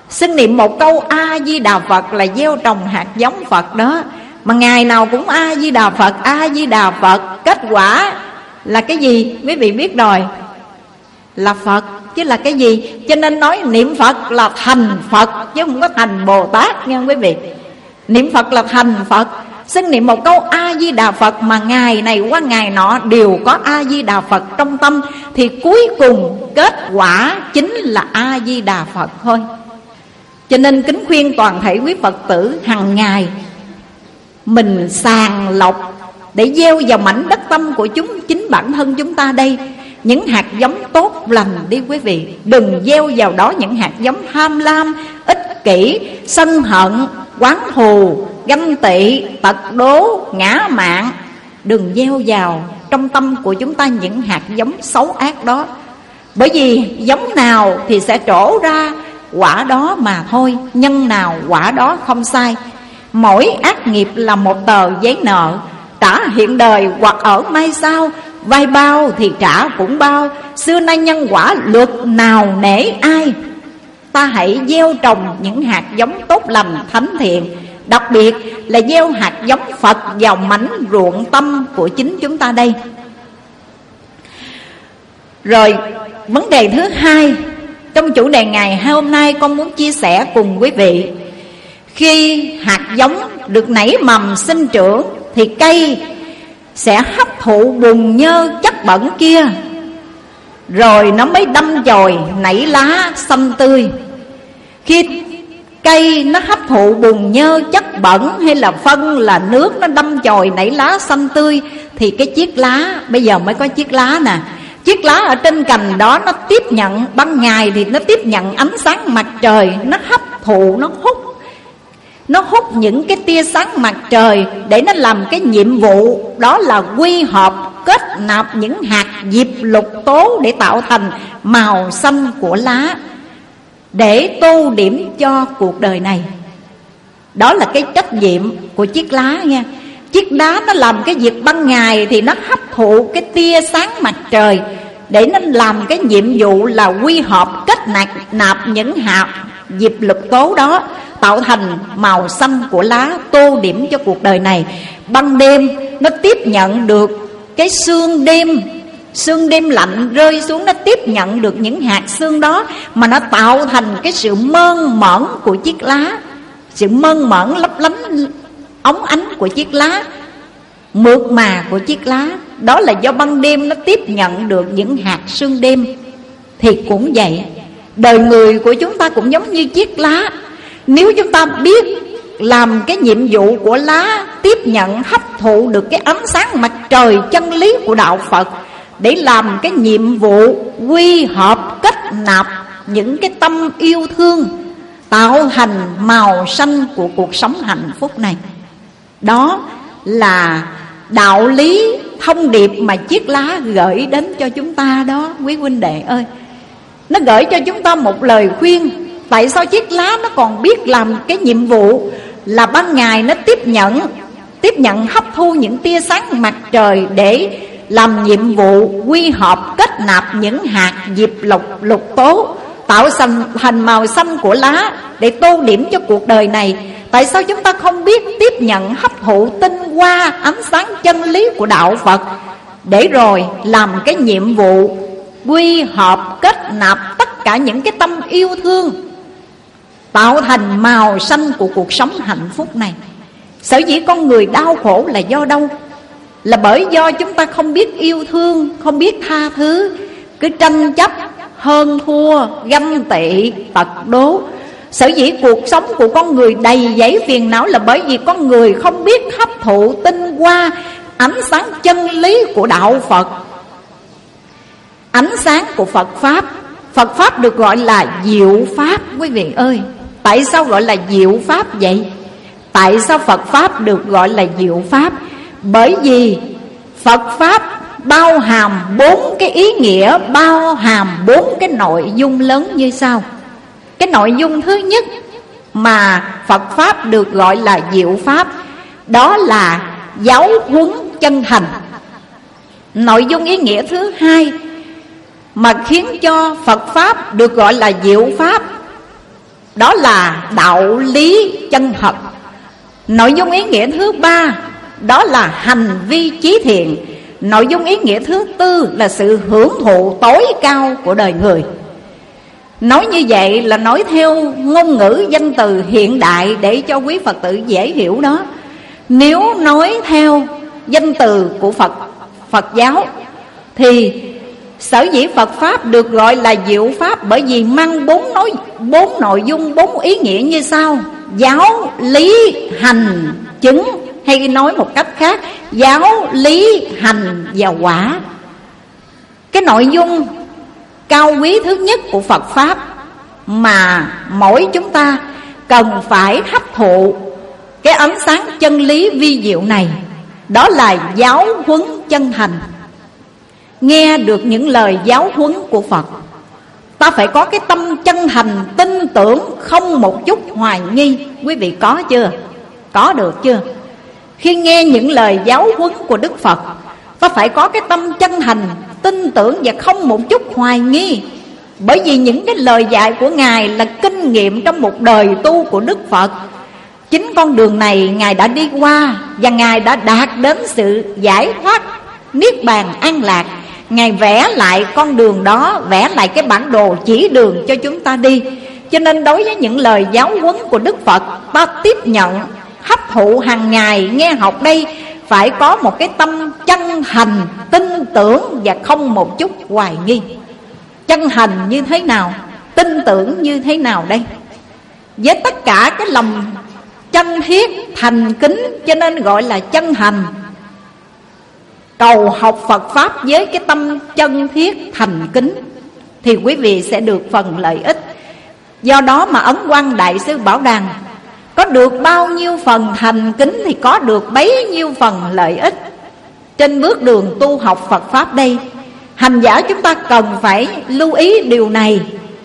Xưng niệm một câu A-di-đà Phật là gieo trồng hạt giống Phật đó. Mà ngày nào cũng A-di-đà Phật, A-di-đà Phật, kết quả là cái gì? Quý vị biết rồi, là Phật chứ là cái gì. Cho nên nói niệm Phật là thành Phật, chứ không có thành Bồ Tát nha quý vị. Niệm Phật là thành Phật. Xưng niệm một câu A-di-đà Phật mà ngày này qua ngày nọ đều có A-di-đà Phật trong tâm, thì cuối cùng kết quả chính là A-di-đà Phật thôi. Cho nên kính khuyên toàn thể quý Phật tử hàng ngày mình sàng lọc để gieo vào mảnh đất tâm của chúng, chính bản thân chúng ta đây, những hạt giống tốt lành đi quý vị. Đừng gieo vào đó những hạt giống tham lam, ích kỷ, sân hận, oán thù, ganh tị, tật đố, ngã mạn. Đừng gieo vào trong tâm của chúng ta những hạt giống xấu ác đó. Bởi vì giống nào thì sẽ trổ ra quả đó mà thôi. Nhân nào quả đó không sai. Mỗi ác nghiệp là một tờ giấy nợ, trả hiện đời hoặc ở mai sau. Vay bao thì trả cũng bao, xưa nay nhân quả luật nào nể ai. Ta hãy gieo trồng những hạt giống tốt lành thánh thiện, đặc biệt là gieo hạt giống Phật vào mảnh ruộng tâm của chính chúng ta đây. Rồi vấn đề thứ hai trong chủ đề ngày hôm nay con muốn chia sẻ cùng quý vị. Khi hạt giống được nảy mầm sinh trưởng thì cây sẽ hấp thụ bùn nhơ chất bẩn kia, rồi nó mới đâm chồi nảy lá xanh tươi. Khi cây nó hấp thụ bùn nhơ chất bẩn hay là phân là nước, nó đâm chồi nảy lá xanh tươi, thì cái chiếc lá, bây giờ mới có chiếc lá nè. Chiếc lá ở trên cành đó nó tiếp nhận, ban ngày thì nó tiếp nhận ánh sáng mặt trời, nó hấp thụ, nó hút Nó hút những cái tia sáng mặt trời để nó làm cái nhiệm vụ đó là quy hợp, kết nạp những hạt diệp lục tố để tạo thành màu xanh của lá, để tô điểm cho cuộc đời này. Đó là cái trách nhiệm của chiếc lá nha. Chiếc lá nó làm cái việc ban ngày thì nó hấp thụ cái tia sáng mặt trời để nó làm cái nhiệm vụ là quy hợp, kết nạp, nạp những hạt diệp lục tố đó, tạo thành màu xanh của lá, tô điểm cho cuộc đời này. Ban đêm nó tiếp nhận được cái sương đêm, sương đêm lạnh rơi xuống, nó tiếp nhận được những hạt sương đó mà nó tạo thành cái sự mơn mởn của chiếc lá, sự mơn mởn lấp lánh óng ánh của chiếc lá, mượt mà của chiếc lá. Đó là do ban đêm nó tiếp nhận được những hạt sương đêm. Thì cũng vậy, đời người của chúng ta cũng giống như chiếc lá. Nếu chúng ta biết làm cái nhiệm vụ của lá, tiếp nhận hấp thụ được cái ánh sáng mặt trời chân lý của đạo Phật, để làm cái nhiệm vụ quy hợp, kết nạp những cái tâm yêu thương, tạo thành màu xanh của cuộc sống hạnh phúc này. Đó là đạo lý thông điệp mà chiếc lá gửi đến cho chúng ta đó quý huynh đệ ơi. Nó gửi cho chúng ta một lời khuyên. Tại sao chiếc lá nó còn biết làm cái nhiệm vụ là ban ngày nó tiếp nhận Tiếp nhận hấp thu những tia sáng mặt trời để làm nhiệm vụ quy hợp, kết nạp những hạt diệp lục lục tố, tạo thành màu xanh của lá để tô điểm cho cuộc đời này. Tại sao chúng ta không biết tiếp nhận hấp thụ tinh hoa ánh sáng chân lý của đạo Phật, để rồi làm cái nhiệm vụ quy hợp, kết nạp tất cả những cái tâm yêu thương, tạo thành màu xanh của cuộc sống hạnh phúc này? Sở dĩ con người đau khổ là do đâu? Là bởi do chúng ta không biết yêu thương, không biết tha thứ, cứ tranh chấp, hơn thua, ganh tị, tật đố. Sở dĩ cuộc sống của con người đầy dẫy phiền não là bởi vì con người không biết hấp thụ tinh hoa ánh sáng chân lý của đạo Phật, ánh sáng của Phật Pháp. Phật Pháp được gọi là diệu Pháp quý vị ơi. Tại sao gọi là diệu Pháp vậy? Tại sao Phật Pháp được gọi là diệu Pháp? Bởi vì Phật Pháp bao hàm bốn cái ý nghĩa, bao hàm bốn cái nội dung lớn như sau. Cái nội dung thứ nhất mà Phật Pháp được gọi là diệu Pháp, đó là giáo huấn chân thành. Nội dung ý nghĩa thứ hai mà khiến cho Phật Pháp được gọi là diệu Pháp, đó là đạo lý chân thật. Nội dung ý nghĩa thứ ba đó là hành vi chí thiện. Nội dung ý nghĩa thứ tư là sự hưởng thụ tối cao của đời người. Nói như vậy là nói theo ngôn ngữ danh từ hiện đại để cho quý Phật tử dễ hiểu đó. Nếu nói theo danh từ của Phật Phật giáo thì sở dĩ Phật Pháp được gọi là diệu Pháp bởi vì mang bốn nói bốn nội dung, bốn ý nghĩa như sau: giáo, lý, hành, chứng. Hay nói một cách khác, giáo, lý, hành và quả. Cái nội dung cao quý thứ nhất của Phật Pháp mà mỗi chúng ta cần phải hấp thụ cái ánh sáng chân lý vi diệu này, đó là giáo huấn chân thành. Nghe được những lời giáo huấn của Phật, ta phải có cái tâm chân thành, tin tưởng, không một chút hoài nghi. Quý vị có chưa? Có được chưa? Khi nghe những lời giáo huấn của Đức Phật, ta phải có cái tâm chân thành, tin tưởng và không một chút hoài nghi. Bởi vì những cái lời dạy của Ngài là kinh nghiệm trong một đời tu của Đức Phật. Chính con đường này Ngài đã đi qua và Ngài đã đạt đến sự giải thoát, niết bàn an lạc. Ngài vẽ lại con đường đó, vẽ lại cái bản đồ chỉ đường cho chúng ta đi. Cho nên đối với những lời giáo huấn của Đức Phật, ta tiếp nhận, hấp thụ hàng ngày nghe học đây, phải có một cái tâm chân thành, tin tưởng và không một chút hoài nghi. Chân thành như thế nào? Tin tưởng như thế nào đây? Với tất cả cái lòng chân thiết, thành kính, cho nên gọi là chân thành. Cầu học Phật Pháp với cái tâm chân thiết, thành kính thì quý vị sẽ được phần lợi ích. Do đó mà Ấn Quang Đại Sư bảo rằng có được bao nhiêu phần thành kính thì có được bấy nhiêu phần lợi ích. Trên bước đường tu học Phật Pháp đây, hành giả chúng ta cần phải lưu ý điều này.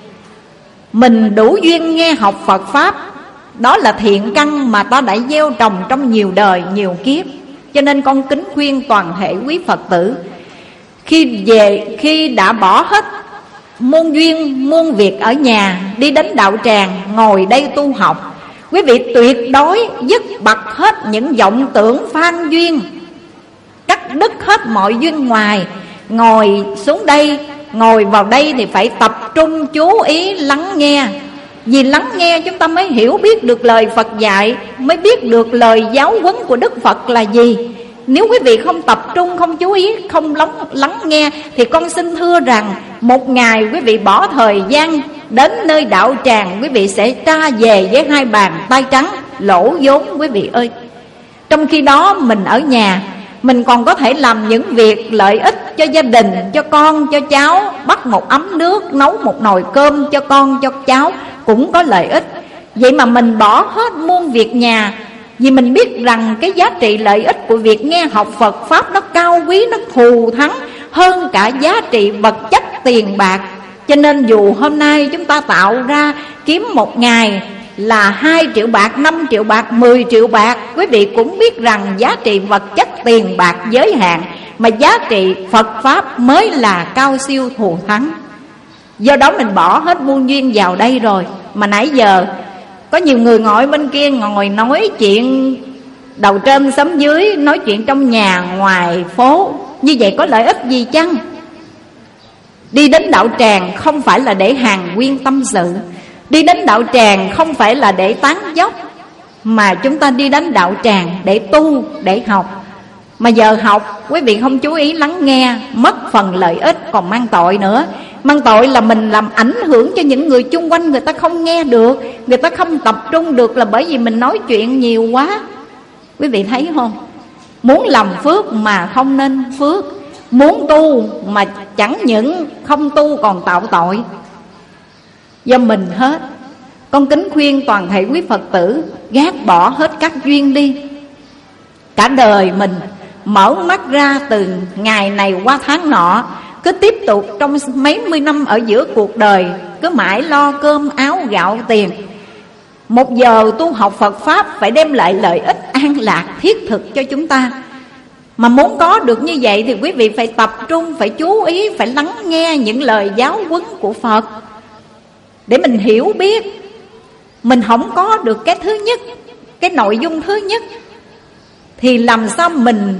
Mình đủ duyên nghe học Phật Pháp, đó là thiện căn mà ta đã gieo trồng trong nhiều đời, nhiều kiếp. Cho nên con kính khuyên toàn thể quý Phật tử, Khi về khi đã bỏ hết muôn duyên, muôn việc ở nhà, đi đến đạo tràng, ngồi đây tu học, quý vị tuyệt đối dứt bật hết những vọng tưởng phan duyên, cắt đứt hết mọi duyên ngoài. Ngồi xuống đây, ngồi vào đây thì phải tập trung chú ý lắng nghe. Vì lắng nghe chúng ta mới hiểu biết được lời Phật dạy, mới biết được lời giáo huấn của Đức Phật là gì. Nếu quý vị không tập trung, không chú ý, không lắng, lắng nghe thì con xin thưa rằng một ngày quý vị bỏ thời gian đến nơi đạo tràng, quý vị sẽ tra về với hai bàn tay trắng, lỗ vốn quý vị ơi. Trong khi đó mình ở nhà, mình còn có thể làm những việc lợi ích cho gia đình, cho con, cho cháu. Bắt một ấm nước, nấu một nồi cơm cho con, cho cháu cũng có lợi ích. Vậy mà mình bỏ hết muôn việc nhà, vì mình biết rằng cái giá trị lợi ích của việc nghe học Phật Pháp nó cao quý, nó thù thắng hơn cả giá trị vật chất tiền bạc. Cho nên dù hôm nay chúng ta tạo ra kiếm một ngày là hai triệu bạc, năm triệu bạc, mười triệu bạc, quý vị cũng biết rằng giá trị vật chất tiền bạc giới hạn, mà giá trị Phật Pháp mới là cao siêu thù thắng. Do đó mình bỏ hết muôn duyên vào đây rồi. Mà nãy giờ có nhiều người ngồi bên kia ngồi nói chuyện đầu trên xóm dưới, nói chuyện trong nhà ngoài phố, như vậy có lợi ích gì chăng? Đi đến đạo tràng không phải là để hàng nguyên tâm sự, đi đến đạo tràng không phải là để tán dóc, mà chúng ta đi đến đạo tràng để tu, để học. Mà giờ học quý vị không chú ý lắng nghe, mất phần lợi ích còn mang tội nữa. Mang tội là mình làm ảnh hưởng cho những người chung quanh, người ta không nghe được, người ta không tập trung được, là bởi vì mình nói chuyện nhiều quá. Quý vị thấy không? Muốn làm phước mà không nên phước, muốn tu mà chẳng những không tu còn tạo tội, do mình hết. Con kính khuyên toàn thể quý Phật tử gác bỏ hết các duyên đi. Cả đời mình mở mắt ra từ ngày này qua tháng nọ, cứ tiếp tục trong mấy mươi năm ở giữa cuộc đời, cứ mãi lo cơm áo gạo tiền. Một giờ tu học Phật Pháp phải đem lại lợi ích an lạc thiết thực cho chúng ta. Mà muốn có được như vậy thì quý vị phải tập trung, phải chú ý, phải lắng nghe những lời giáo huấn của Phật, để mình hiểu biết mình không có được cái thứ nhất, cái nội dung thứ nhất, thì làm sao mình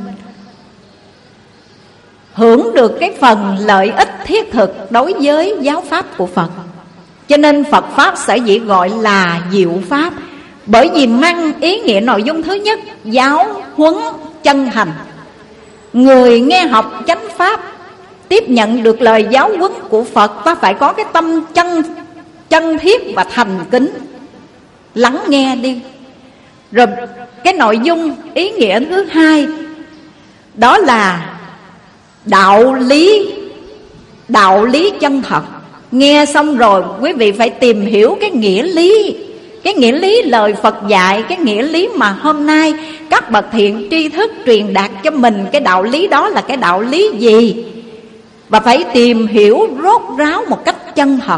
hưởng được cái phần lợi ích thiết thực đối với giáo pháp của Phật. Cho nên Phật Pháp sở dĩ gọi là diệu Pháp, bởi vì mang ý nghĩa nội dung thứ nhất, giáo huấn chân thành. Người nghe học chánh Pháp, tiếp nhận được lời giáo huấn của Phật, ta phải có cái tâm chân chân thiết và thành kính, lắng nghe đi. Rồi cái nội dung ý nghĩa thứ hai, đó là đạo lý, đạo lý chân thật. Nghe xong rồi quý vị phải tìm hiểu cái nghĩa lý, cái nghĩa lý lời Phật dạy, cái nghĩa lý mà hôm nay các bậc thiện tri thức truyền đạt cho mình. Cái đạo lý đó là cái đạo lý gì? Và phải tìm hiểu rốt ráo một cách chân thật.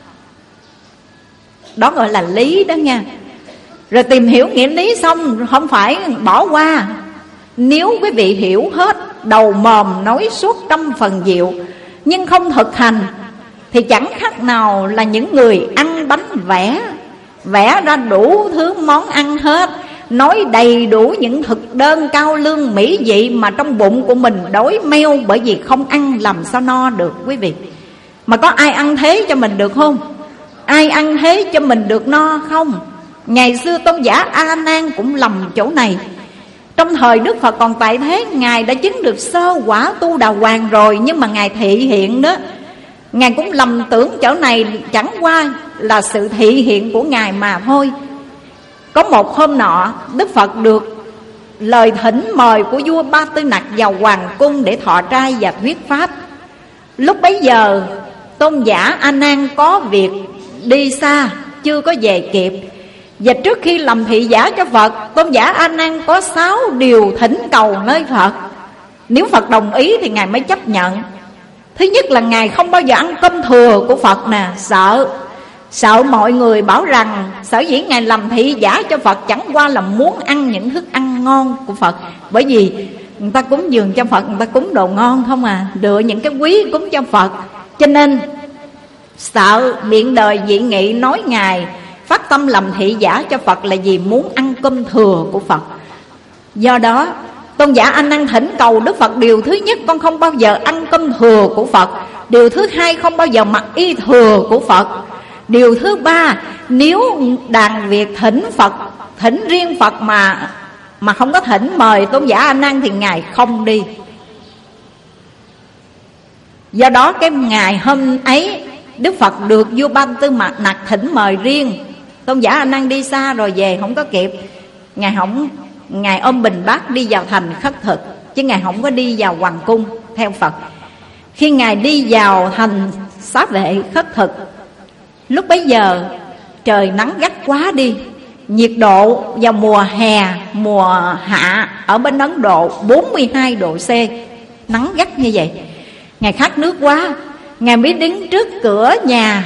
Đó gọi là lý đó nha. Rồi tìm hiểu nghĩa lý xong không phải bỏ qua. Nếu quý vị hiểu hết, đầu mồm nói suốt trăm phần diệu, nhưng không thực hành, thì chẳng khác nào là những người ăn bánh vẽ, vẽ ra đủ thứ món ăn hết, nói đầy đủ những thực đơn cao lương mỹ vị, mà trong bụng của mình đói meo, bởi vì không ăn làm sao no được quý vị. Mà có ai ăn thế cho mình được không? Ai ăn thế cho mình được no không? Ngày xưa Tôn giả A Nan cũng lầm chỗ này. Trong thời Đức Phật còn tại thế, Ngài đã chứng được sơ quả tu đà hoàng rồi, nhưng mà Ngài thị hiện đó, Ngài cũng lầm tưởng chỗ này chẳng qua là sự thị hiện của Ngài mà thôi. Có một hôm nọ, Đức Phật được lời thỉnh mời của vua Ba Tư Nặc vào hoàng cung để thọ trai và thuyết pháp. Lúc bấy giờ Tôn giả A Nan có việc đi xa, chưa có về kịp. Và trước khi làm thị giả cho Phật, Tôn giả A Nan có sáu điều thỉnh cầu nơi Phật. Nếu Phật đồng ý thì Ngài mới chấp nhận. Thứ nhất là Ngài không bao giờ ăn cơm thừa của Phật nè, sợ Sợ mọi người bảo rằng sở dĩ Ngài làm thị giả cho Phật chẳng qua là muốn ăn những thức ăn ngon của Phật. Bởi vì người ta cúng dường cho Phật, người ta cúng đồ ngon không à, lựa những cái quý cúng cho Phật. Cho nên sợ biện đời dị nghị, nói Ngài phát tâm làm thị giả cho Phật là vì muốn ăn cơm thừa của Phật. Do đó Tôn giả A Nan thỉnh cầu Đức Phật, điều thứ nhất, con không bao giờ ăn cơm thừa của Phật. Điều thứ hai, không bao giờ mặc y thừa của Phật. Điều thứ ba, nếu đàn việc thỉnh Phật, thỉnh riêng Phật mà mà không có thỉnh mời Tôn giả A Nan thì Ngài không đi. Do đó cái ngày hôm ấy, Đức Phật được vua Ba Tư Nặc thỉnh mời riêng. Tôn giả A Nan đi xa rồi về không có kịp. Ngài không Ngài ôm bình bát đi vào thành khất thực, chứ Ngài không có đi vào hoàng cung theo Phật. Khi Ngài đi vào thành Xá Vệ khất thực, lúc bấy giờ trời nắng gắt quá đi. Nhiệt độ vào mùa hè, mùa hạ ở bên Ấn Độ bốn mươi hai độ C, nắng gắt như vậy. Ngài khát nước quá, Ngài mới đứng trước cửa nhà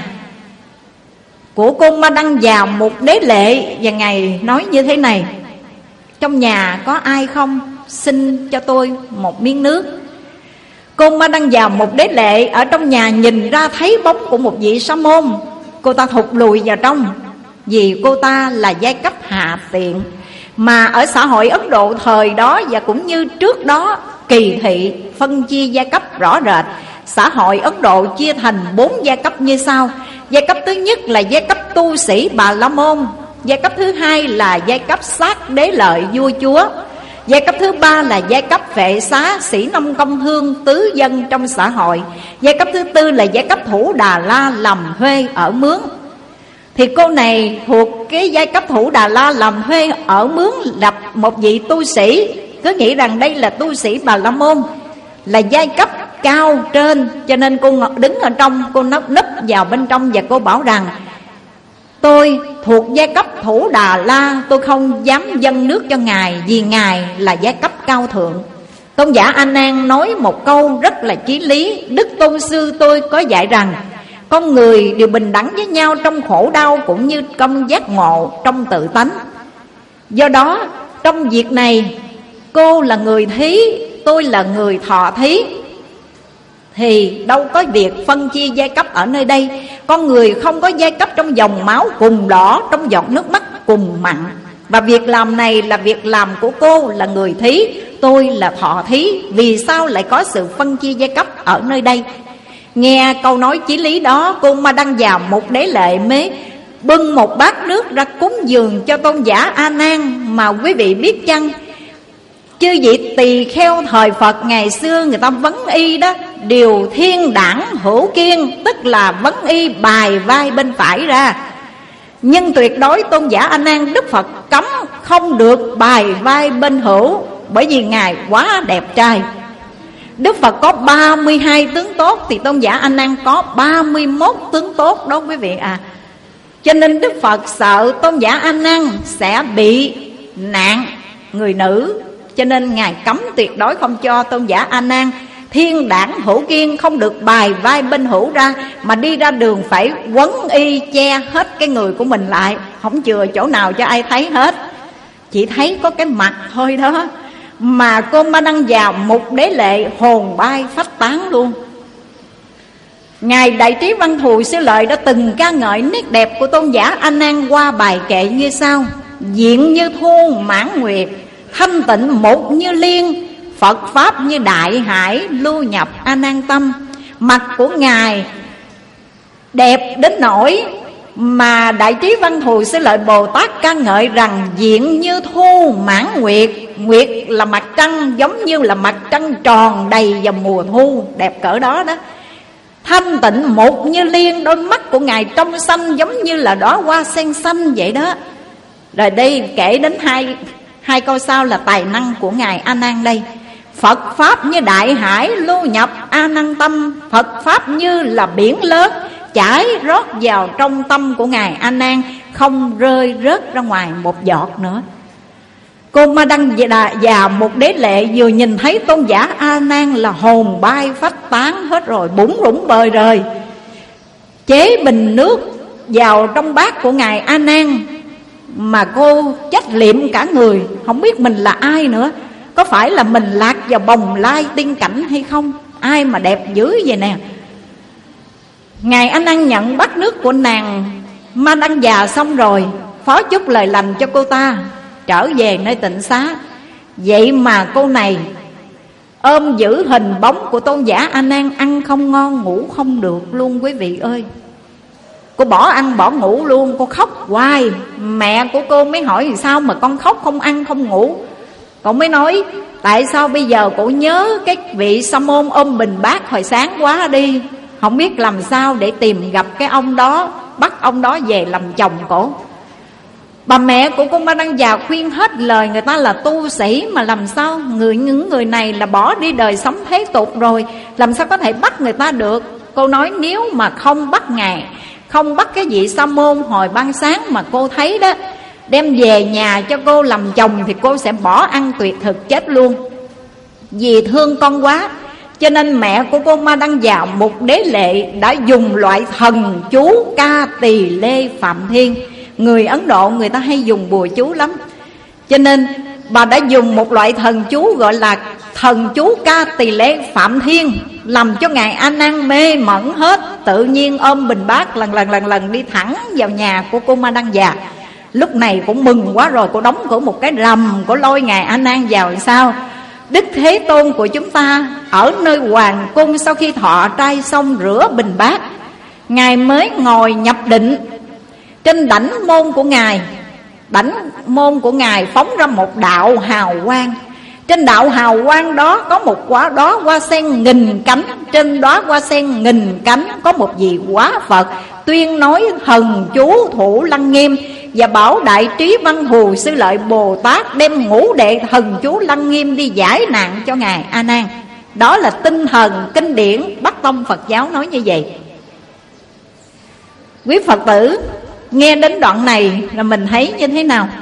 của cô Ma Đăng vào một đế lệ, và Ngài nói như thế này: trong nhà có ai không? Xin cho tôi một miếng nước. Cô Ma Đăng vào một đế lệ ở trong nhà, nhìn ra thấy bóng của một vị sa môn. Cô ta thụt lùi vào trong, vì cô ta là giai cấp hạ tiện. Mà ở xã hội Ấn Độ thời đó và cũng như trước đó, kỳ thị phân chia giai cấp rõ rệt. Xã hội Ấn Độ chia thành bốn giai cấp như sau. Giai cấp thứ nhất là giai cấp tu sĩ Bà La Môn. Giai cấp thứ hai là giai cấp sát đế lợi vua chúa. Giai cấp thứ ba là giai cấp vệ xá sĩ nông công thương tứ dân trong xã hội. Giai cấp thứ tư là giai cấp thủ Đà La làm thuê ở mướn. Thì cô này thuộc cái giai cấp thủ Đà La làm thuê ở mướn, lập một vị tu sĩ, cứ nghĩ rằng đây là tu sĩ Bà La Môn, là giai cấp cao trên. Cho nên cô đứng ở trong, cô nấp nấp vào bên trong và cô bảo rằng: tôi thuộc giai cấp thủ Đà La, tôi không dám dâng nước cho Ngài, vì Ngài là giai cấp cao thượng. Tôn giả A Nan nói một câu rất là chí lý: Đức Tôn Sư tôi có dạy rằng con người đều bình đẳng với nhau trong khổ đau cũng như trong giác ngộ, trong tự tánh. Do đó trong việc này, cô là người thí, tôi là người thọ thí. thì đâu có việc phân chia giai cấp ở nơi đây. Con người không có giai cấp trong dòng máu cùng đỏ, trong giọt nước mắt cùng mặn. Và việc làm này là việc làm của cô là người thí, tôi là thọ thí. Vì sao lại có sự phân chia giai cấp ở nơi đây? Nghe câu nói chí lý đó, cô Ma Đăng Già Một Đế Lệ mới bưng một bát nước ra cúng dường cho tôn giả A Nan. Mà quý vị biết chăng, chư vị tỳ kheo thời Phật ngày xưa người ta vấn y đó, điều thiên đảng hữu kiên, tức là vấn y bài vai bên phải ra. Nhưng tuyệt đối tôn giả A Nan Đức Phật cấm không được bài vai bên hữu, bởi vì Ngài quá đẹp trai. Đức Phật có ba mươi hai tướng tốt, thì tôn giả A Nan có ba mươi mốt tướng tốt đó quý vị à. Cho nên Đức Phật sợ tôn giả A Nan sẽ bị nạn người nữ, cho nên Ngài cấm tuyệt đối không cho tôn giả A Nan thiên đảng hữu kiên, không được bài vai bên hữu ra, mà đi ra đường phải quấn y che hết cái người của mình lại, không chừa chỗ nào cho ai thấy hết, chỉ thấy có cái mặt thôi đó. Mà cô Ma Đăng Già Một Đế Lệ hồn bay phách tán luôn. Ngài Đại Trí Văn Thù Sư Lợi đã từng ca ngợi nét đẹp của tôn giả A Nan qua bài kệ như sau: diện như thu mãn nguyệt, thanh tịnh một như liên, Phật Pháp như đại hải, lưu nhập A Nan tâm. Mặt của Ngài đẹp đến nỗi mà Đại Trí Văn Thù Sư Lợi Bồ Tát ca ngợi rằng diện như thu mãn nguyệt. Nguyệt là mặt trăng, giống như là mặt trăng tròn đầy vào mùa thu, đẹp cỡ đó đó. Thanh tịnh một như liên, đôi mắt của Ngài trong xanh giống như là đóa hoa sen xanh vậy đó. Rồi đây kể đến hai, hai câu sau là tài năng của Ngài A Nan đây. Phật Pháp như đại hải, lưu nhập A Nan tâm. Phật Pháp như là biển lớn, chảy rót vào trong tâm của Ngài A Nan, không rơi rớt ra ngoài một giọt nữa. Cô Ma Đăng Già Một Đế Lệ vừa nhìn thấy tôn giả A Nan là hồn bay phách tán hết rồi, bủng rủng bời rời. Chế bình nước vào trong bát của Ngài A Nan mà cô trách liệm cả người, không biết mình là ai nữa. Có phải là mình lạc vào bồng lai tiên cảnh hay không? Ai mà đẹp dữ vậy nè. Ngài A Nan nhận bát nước của nàng Ma Đăng Già xong rồi, phó chúc lời lành cho cô ta trở về nơi tịnh xá. Vậy mà cô này ôm giữ hình bóng của tôn giả A Nan, ăn không ngon ngủ không được luôn quý vị ơi. Cô bỏ ăn bỏ ngủ luôn, cô khóc hoài. Mẹ của cô mới hỏi vì sao mà con khóc không ăn không ngủ. Cậu mới nói tại sao bây giờ cổ nhớ cái vị sa môn ôm bình bát hồi sáng quá đi, không biết làm sao để tìm gặp cái ông đó, bắt ông đó về làm chồng cổ. Bà mẹ của cô Ma Đăng Già khuyên hết lời, người ta là tu sĩ mà làm sao người những người này là bỏ đi đời sống thế tục rồi, làm sao có thể bắt người ta được. Cô nói nếu mà không bắt Ngài, không bắt cái vị sa môn hồi ban sáng mà cô thấy đó, đem về nhà cho cô làm chồng thì cô sẽ bỏ ăn tuyệt thực chết luôn. Vì thương con quá, cho nên mẹ của cô Ma Đăng Già Một Đế Lệ đã dùng loại thần chú Ca Tỳ Lê Phạm Thiên. Người Ấn Độ người ta hay dùng bùa chú lắm, cho nên bà đã dùng một loại thần chú gọi là thần chú Ca Tỳ Lê Phạm Thiên, làm cho Ngài A Nan mê mẩn hết. Tự nhiên ôm bình bát lần lần lần lần đi thẳng vào nhà của cô Ma Đăng Già. Lúc này cũng mừng quá rồi, cô đóng cửa một cái rầm, cô lôi Ngài A Nan vào làm sao. Đức Thế Tôn của chúng ta ở nơi hoàng cung, sau khi thọ trai xong rửa bình bát, Ngài mới ngồi nhập định. Trên đảnh môn của Ngài, đảnh môn của Ngài phóng ra một đạo hào quang. Trên đạo hào quang đó có một quả đóa hoa sen nghìn cánh. Trên đóa hoa sen nghìn cánh có một vị Quá Phật tuyên nói thần chú Thủ Lăng Nghiêm, và bảo Đại Trí Văn Thù Sư Lợi Bồ Tát đem ngũ đệ thần chú Lăng Nghiêm đi giải nạn cho Ngài A Nan. Đó là tinh thần kinh điển Bắc Tông Phật giáo nói như vậy. Quý Phật tử nghe đến đoạn này là mình thấy như thế nào?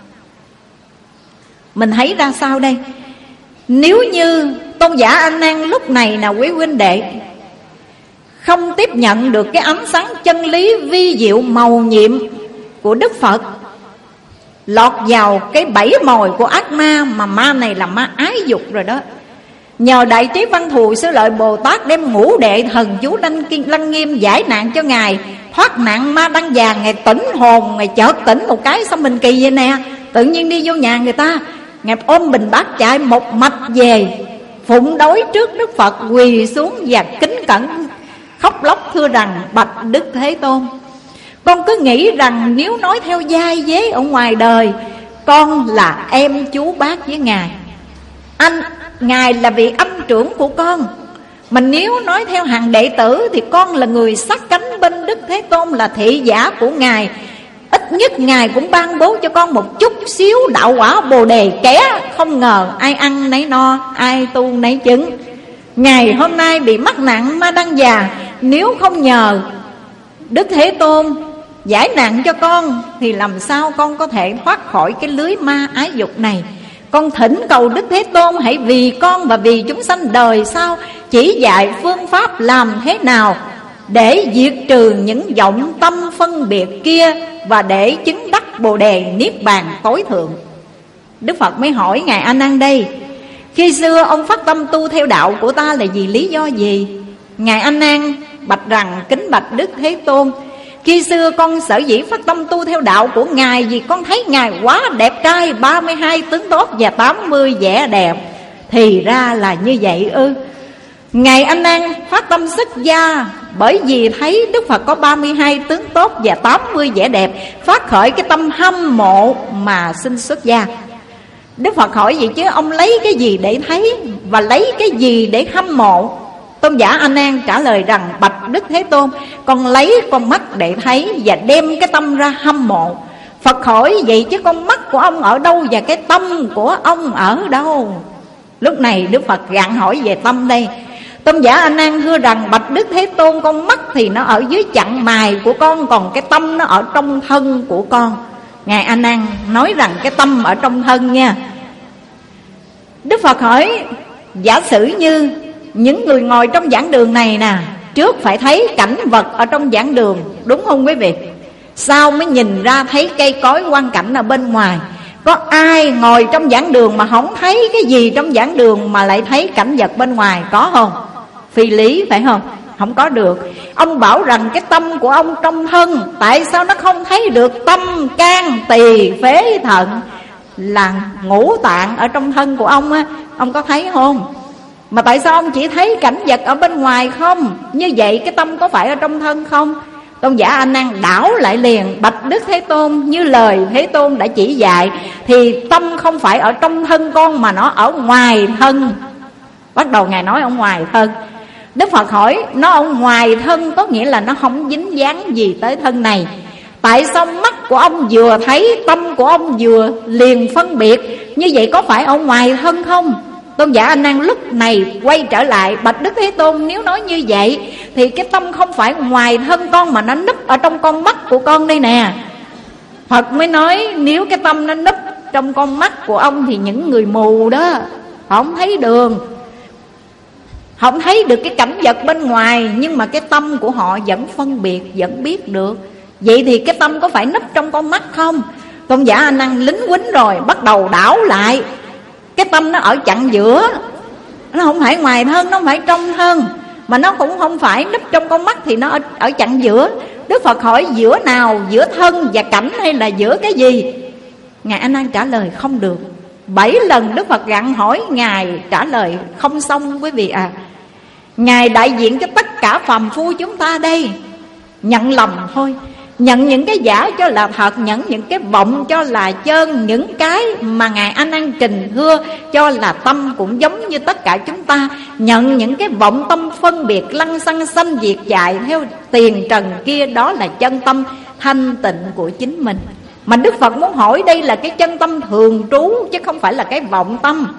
Mình thấy ra sao đây? Nếu như tôn giả A Nan lúc này là quý huynh đệ không tiếp nhận được cái ánh sáng chân lý vi diệu màu nhiệm của Đức Phật, lọt vào cái bẫy mồi của ác ma, mà ma này là ma ái dục rồi đó. Nhờ Đại Trí Văn Thù Sư Lợi Bồ Tát đem ngũ đệ thần chú Lăng, Lăng Nghiêm giải nạn cho Ngài, thoát nạn ma đăng vàng. Ngài tỉnh hồn, Ngài chợt tỉnh một cái. Sao mình kỳ vậy nè, tự nhiên đi vô nhà người ta, Ngài ôm bình bát chạy một mạch về, phụng đối trước Đức Phật, quỳ xuống và kính cẩn khóc lóc thưa rằng: bạch Đức Thế Tôn, con cứ nghĩ rằng nếu nói theo giai vế ở ngoài đời, con là em chú bác với Ngài, anh Ngài là vị âm trưởng của con. Mà nếu nói theo hàng đệ tử thì con là người sát cánh bên Đức Thế Tôn, là thị giả của Ngài. Ít nhất Ngài cũng ban bố cho con một chút xíu đạo quả Bồ Đề kẻ. Không ngờ ai ăn nấy no, ai tu nấy chứng. Ngài hôm nay bị mắc nạn ma đăng già, nếu không nhờ Đức Thế Tôn giải nạn cho con thì làm sao con có thể thoát khỏi cái lưới ma ái dục này. Con thỉnh cầu Đức Thế Tôn hãy vì con và vì chúng sanh đời sau chỉ dạy phương pháp làm thế nào để diệt trừ những vọng tâm phân biệt kia, và để chứng đắc Bồ Đề Niết Bàn tối thượng. Đức Phật mới hỏi Ngài A Nan đây: khi xưa ông phát tâm tu theo đạo của ta là vì lý do gì? Ngài A Nan bạch rằng: kính bạch Đức Thế Tôn, khi xưa con sở dĩ phát tâm tu theo đạo của Ngài vì con thấy Ngài quá đẹp trai, ba mươi hai tướng tốt và tám mươi vẻ đẹp. Thì ra là như vậy ư? Ngài A Nan phát tâm xuất gia bởi vì thấy Đức Phật có ba mươi hai tướng tốt và tám mươi vẻ đẹp, phát khởi cái tâm hâm mộ mà xin xuất gia. Đức Phật hỏi vậy chứ ông lấy cái gì để thấy và lấy cái gì để hâm mộ? Tôn giả A Nan trả lời rằng: bạch Đức Thế Tôn, con lấy con mắt để thấy và đem cái tâm ra hâm mộ. Phật hỏi vậy chứ con mắt của ông ở đâu và cái tâm của ông ở đâu? Lúc này Đức Phật gạn hỏi về tâm đây. Tôn giả A Nan thưa rằng: bạch Đức Thế Tôn, con mắt thì nó ở dưới chặng mày của con, còn cái tâm nó ở trong thân của con. Ngài A Nan nói rằng cái tâm ở trong thân nha. Đức Phật hỏi: giả sử như những người ngồi trong giảng đường này nè, trước phải thấy cảnh vật ở trong giảng đường, đúng không quý vị? Sau mới nhìn ra thấy cây cối quang cảnh ở bên ngoài. Có ai ngồi trong giảng đường mà không thấy cái gì trong giảng đường mà lại thấy cảnh vật bên ngoài, có không? Phi lý phải không? Không có được. Ông bảo rằng cái tâm của ông trong thân, tại sao nó không thấy được tâm, can, tỳ, phế, thận là ngũ tạng ở trong thân của ông á? Ông có thấy không? Mà tại sao ông chỉ thấy cảnh vật ở bên ngoài không? Như vậy cái tâm có phải ở trong thân không? Tôn giả A Nan đảo lại liền: bạch Đức Thế Tôn, như lời Thế Tôn đã chỉ dạy thì tâm không phải ở trong thân con mà nó ở ngoài thân. Bắt đầu Ngài nói ở ngoài thân. Đức Phật hỏi: nó ở ngoài thân có nghĩa là nó không dính dáng gì tới thân này. Tại sao mắt của ông vừa thấy, tâm của ông vừa liền phân biệt? Như vậy có phải ở ngoài thân không? Tôn giả A Nan lúc này quay trở lại: bạch Đức Thế Tôn, nếu nói như vậy thì cái tâm không phải ngoài thân con mà nó núp ở trong con mắt của con đây nè. Phật mới nói: nếu cái tâm nó núp trong con mắt của ông thì những người mù đó họ không thấy đường, không thấy được cái cảnh vật bên ngoài, nhưng mà cái tâm của họ vẫn phân biệt, vẫn biết được. Vậy thì cái tâm có phải núp trong con mắt không? Tôn giả A Nan lính quýnh rồi, bắt đầu đảo lại. Cái tâm nó ở chặng giữa, nó không phải ngoài thân, nó không phải trong thân, mà nó cũng không phải núp trong con mắt, thì nó ở, ở chặng giữa. Đức Phật hỏi: giữa nào? Giữa thân và cảnh hay là giữa cái gì? Ngài A Nan trả lời: không được. Bảy lần Đức Phật gặng hỏi, Ngài trả lời không xong quý vị à. Ngài đại diện cho tất cả phàm phu chúng ta đây. Nhận lầm thôi, nhận những cái giả cho là thật, nhận những cái vọng cho là chân. Những cái mà Ngài A Nan trình thưa cho là tâm cũng giống như tất cả chúng ta. Nhận những cái vọng tâm phân biệt, lăng xăng sanh diệt chạy theo tiền trần kia, đó là chân tâm thanh tịnh của chính mình. Mà Đức Phật muốn hỏi đây là cái chân tâm thường trú, chứ không phải là cái vọng tâm.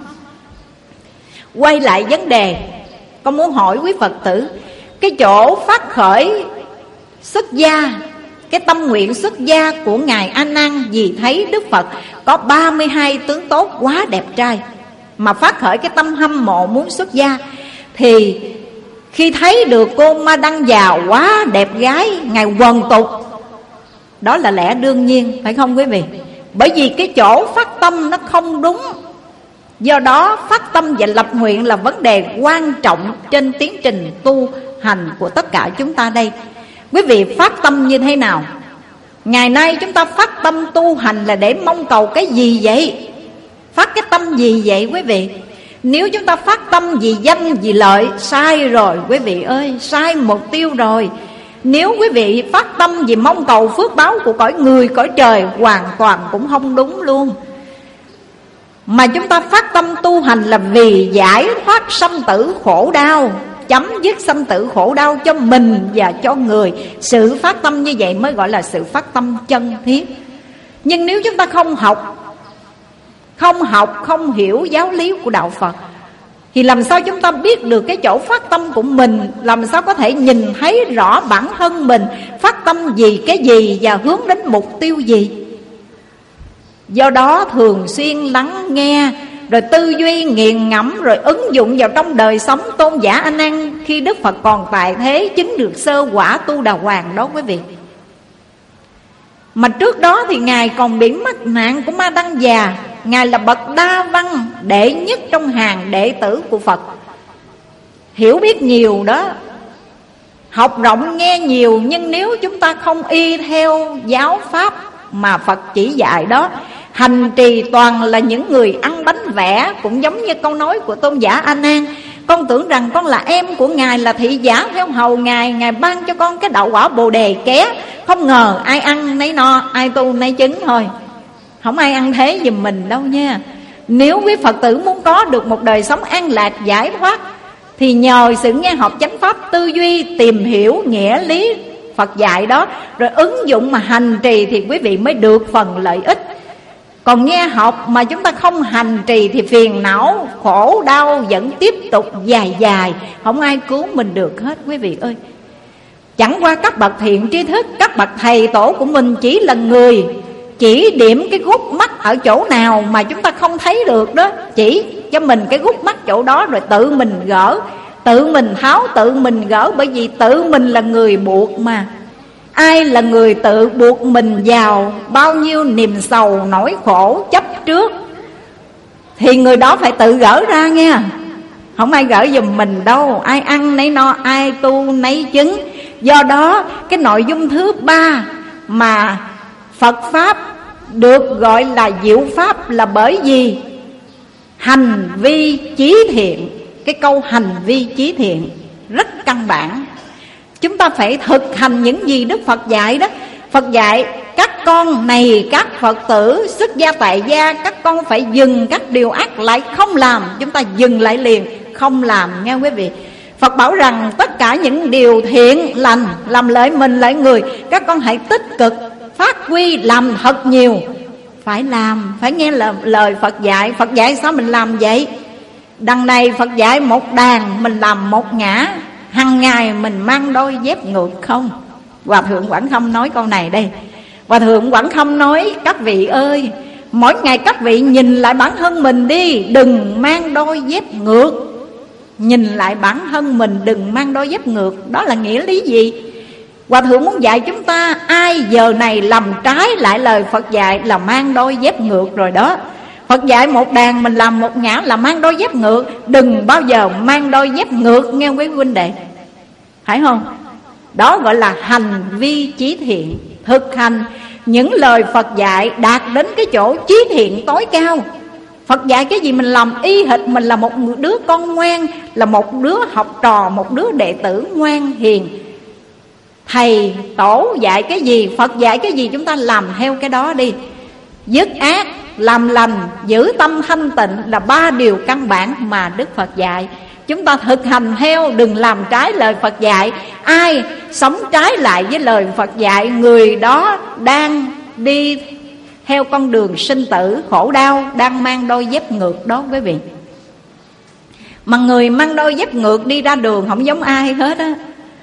Quay lại vấn đề, con muốn hỏi quý Phật tử, cái chỗ phát khởi xuất gia, cái tâm nguyện xuất gia của Ngài A Nan vì thấy Đức Phật có ba mươi hai tướng tốt quá đẹp trai mà phát khởi cái tâm hâm mộ muốn xuất gia, thì khi thấy được cô Ma Đăng già quá đẹp gái, Ngài quần tục. Đó là lẽ đương nhiên, phải không quý vị? Bởi vì cái chỗ phát tâm nó không đúng. Do đó phát tâm và lập nguyện là vấn đề quan trọng trên tiến trình tu hành của tất cả chúng ta đây. Quý vị phát tâm như thế nào? Ngày nay chúng ta phát tâm tu hành là để mong cầu cái gì vậy? Phát cái tâm gì vậy quý vị? Nếu chúng ta phát tâm vì danh vì lợi, sai rồi quý vị ơi, sai mục tiêu rồi. Nếu quý vị phát tâm vì mong cầu phước báo của cõi người cõi trời, hoàn toàn cũng không đúng luôn. Mà chúng ta phát tâm tu hành là vì giải thoát sanh tử khổ đau, chấm dứt sanh tử khổ đau cho mình và cho người. Sự phát tâm như vậy mới gọi là sự phát tâm chân thiết. Nhưng nếu chúng ta không học, không học, không hiểu giáo lý của Đạo Phật, thì làm sao chúng ta biết được cái chỗ phát tâm của mình? Làm sao có thể nhìn thấy rõ bản thân mình phát tâm gì, cái gì và hướng đến mục tiêu gì? Do đó thường xuyên lắng nghe, rồi tư duy nghiền ngẫm, rồi ứng dụng vào trong đời sống. Tôn giả A Nan khi Đức Phật còn tại thế chứng được sơ quả Tu Đà Hoàng đó quý vị. Mà trước đó thì Ngài còn bị mắc nạn của Ma Đăng Già. Ngài là bậc đa văn, đệ nhất trong hàng đệ tử của Phật, hiểu biết nhiều đó, học rộng nghe nhiều. Nhưng nếu chúng ta không y theo giáo pháp mà Phật chỉ dạy đó, hành trì toàn là những người ăn bánh vẽ. Cũng giống như câu nói của Tôn giả A Nan: con tưởng rằng con là em của Ngài, là thị giả theo hầu Ngài, Ngài ban cho con cái đạo quả Bồ Đề ké. Không ngờ ai ăn nấy no, ai tu nấy chứng thôi, không ai ăn thế giùm mình đâu nha. Nếu quý Phật tử muốn có được một đời sống an lạc giải thoát, thì nhờ sự nghe học chánh pháp, tư duy, tìm hiểu nghĩa lý Phật dạy đó, rồi ứng dụng mà hành trì, thì quý vị mới được phần lợi ích. Còn nghe học mà chúng ta không hành trì thì phiền não, khổ đau vẫn tiếp tục dài dài, không ai cứu mình được hết quý vị ơi. Chẳng qua các bậc thiện tri thức, các bậc thầy tổ của mình chỉ là người chỉ điểm cái gút mắt ở chỗ nào mà chúng ta không thấy được đó, chỉ cho mình cái gút mắt chỗ đó, rồi tự mình gỡ, tự mình tháo, tự mình gỡ. Bởi vì tự mình là người buộc mà. Ai là người tự buộc mình vào bao nhiêu niềm sầu nỗi khổ chấp trước, thì người đó phải tự gỡ ra nghe, không ai gỡ giùm mình đâu. Ai ăn nấy no, ai tu nấy chứng. Do đó cái nội dung thứ ba mà Phật Pháp được gọi là diệu Pháp là bởi vì hành vi chí thiện. Cái câu hành vi chí thiện rất căn bản. Chúng ta phải thực hành những gì Đức Phật dạy đó. Phật dạy các con này, các Phật tử xuất gia tại gia, các con phải dừng các điều ác lại không làm. Chúng ta dừng lại liền, không làm nghe quý vị. Phật bảo rằng tất cả những điều thiện lành làm lợi mình lợi người, các con hãy tích cực phát huy làm thật nhiều. Phải làm, phải nghe lời, lời Phật dạy. Phật dạy sao mình làm vậy? Đằng này Phật dạy một đàn, mình làm một ngã. Hằng ngày mình mang đôi dép ngược không? Hòa Thượng Quảng Khâm nói câu này đây. Hòa Thượng Quảng Khâm nói: các vị ơi, mỗi ngày các vị nhìn lại bản thân mình đi, đừng mang đôi dép ngược. Nhìn lại bản thân mình, đừng mang đôi dép ngược. Đó là nghĩa lý gì? Hòa Thượng muốn dạy chúng ta, ai giờ này làm trái lại lời Phật dạy là mang đôi dép ngược rồi đó. Phật dạy một đàn, mình làm một ngã là mang đôi dép ngược. Đừng bao giờ mang đôi dép ngược nghe quý huynh đệ, phải không? Đó gọi là hành vi chí thiện. Thực hành những lời Phật dạy đạt đến cái chỗ chí thiện tối cao. Phật dạy cái gì mình làm y hệt. Mình là một đứa con ngoan, là một đứa học trò, một đứa đệ tử ngoan hiền. Thầy tổ dạy cái gì, Phật dạy cái gì, chúng ta làm theo cái đó đi. Dứt ác, làm lành, giữ tâm thanh tịnh là ba điều căn bản mà Đức Phật dạy. Chúng ta thực hành theo, đừng làm trái lời Phật dạy. Ai sống trái lại với lời Phật dạy, người đó đang đi theo con đường sinh tử khổ đau, đang mang đôi dép ngược đó quý vị. Mà người mang đôi dép ngược đi ra đường không giống ai hết á.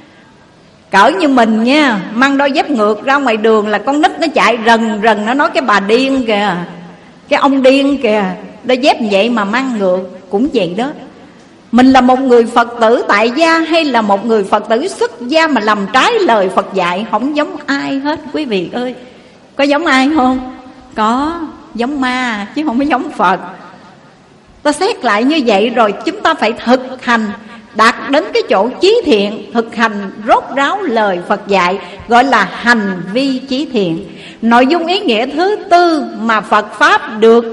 Cỡ như mình nha, mang đôi dép ngược ra ngoài đường là con nít nó chạy rần rần, nó nói cái bà điên kìa, cái ông điên kìa. Đôi dép vậy mà mang ngược cũng vậy đó. Mình là một người Phật tử tại gia hay là một người Phật tử xuất gia mà làm trái lời Phật dạy, không giống ai hết quý vị ơi. Có giống ai không? Có, giống ma chứ không có giống Phật. Ta xét lại như vậy rồi chúng ta phải thực hành, đạt đến cái chỗ chí thiện, thực hành rốt ráo lời Phật dạy, gọi là hành vi chí thiện. Nội dung ý nghĩa thứ tư mà Phật Pháp được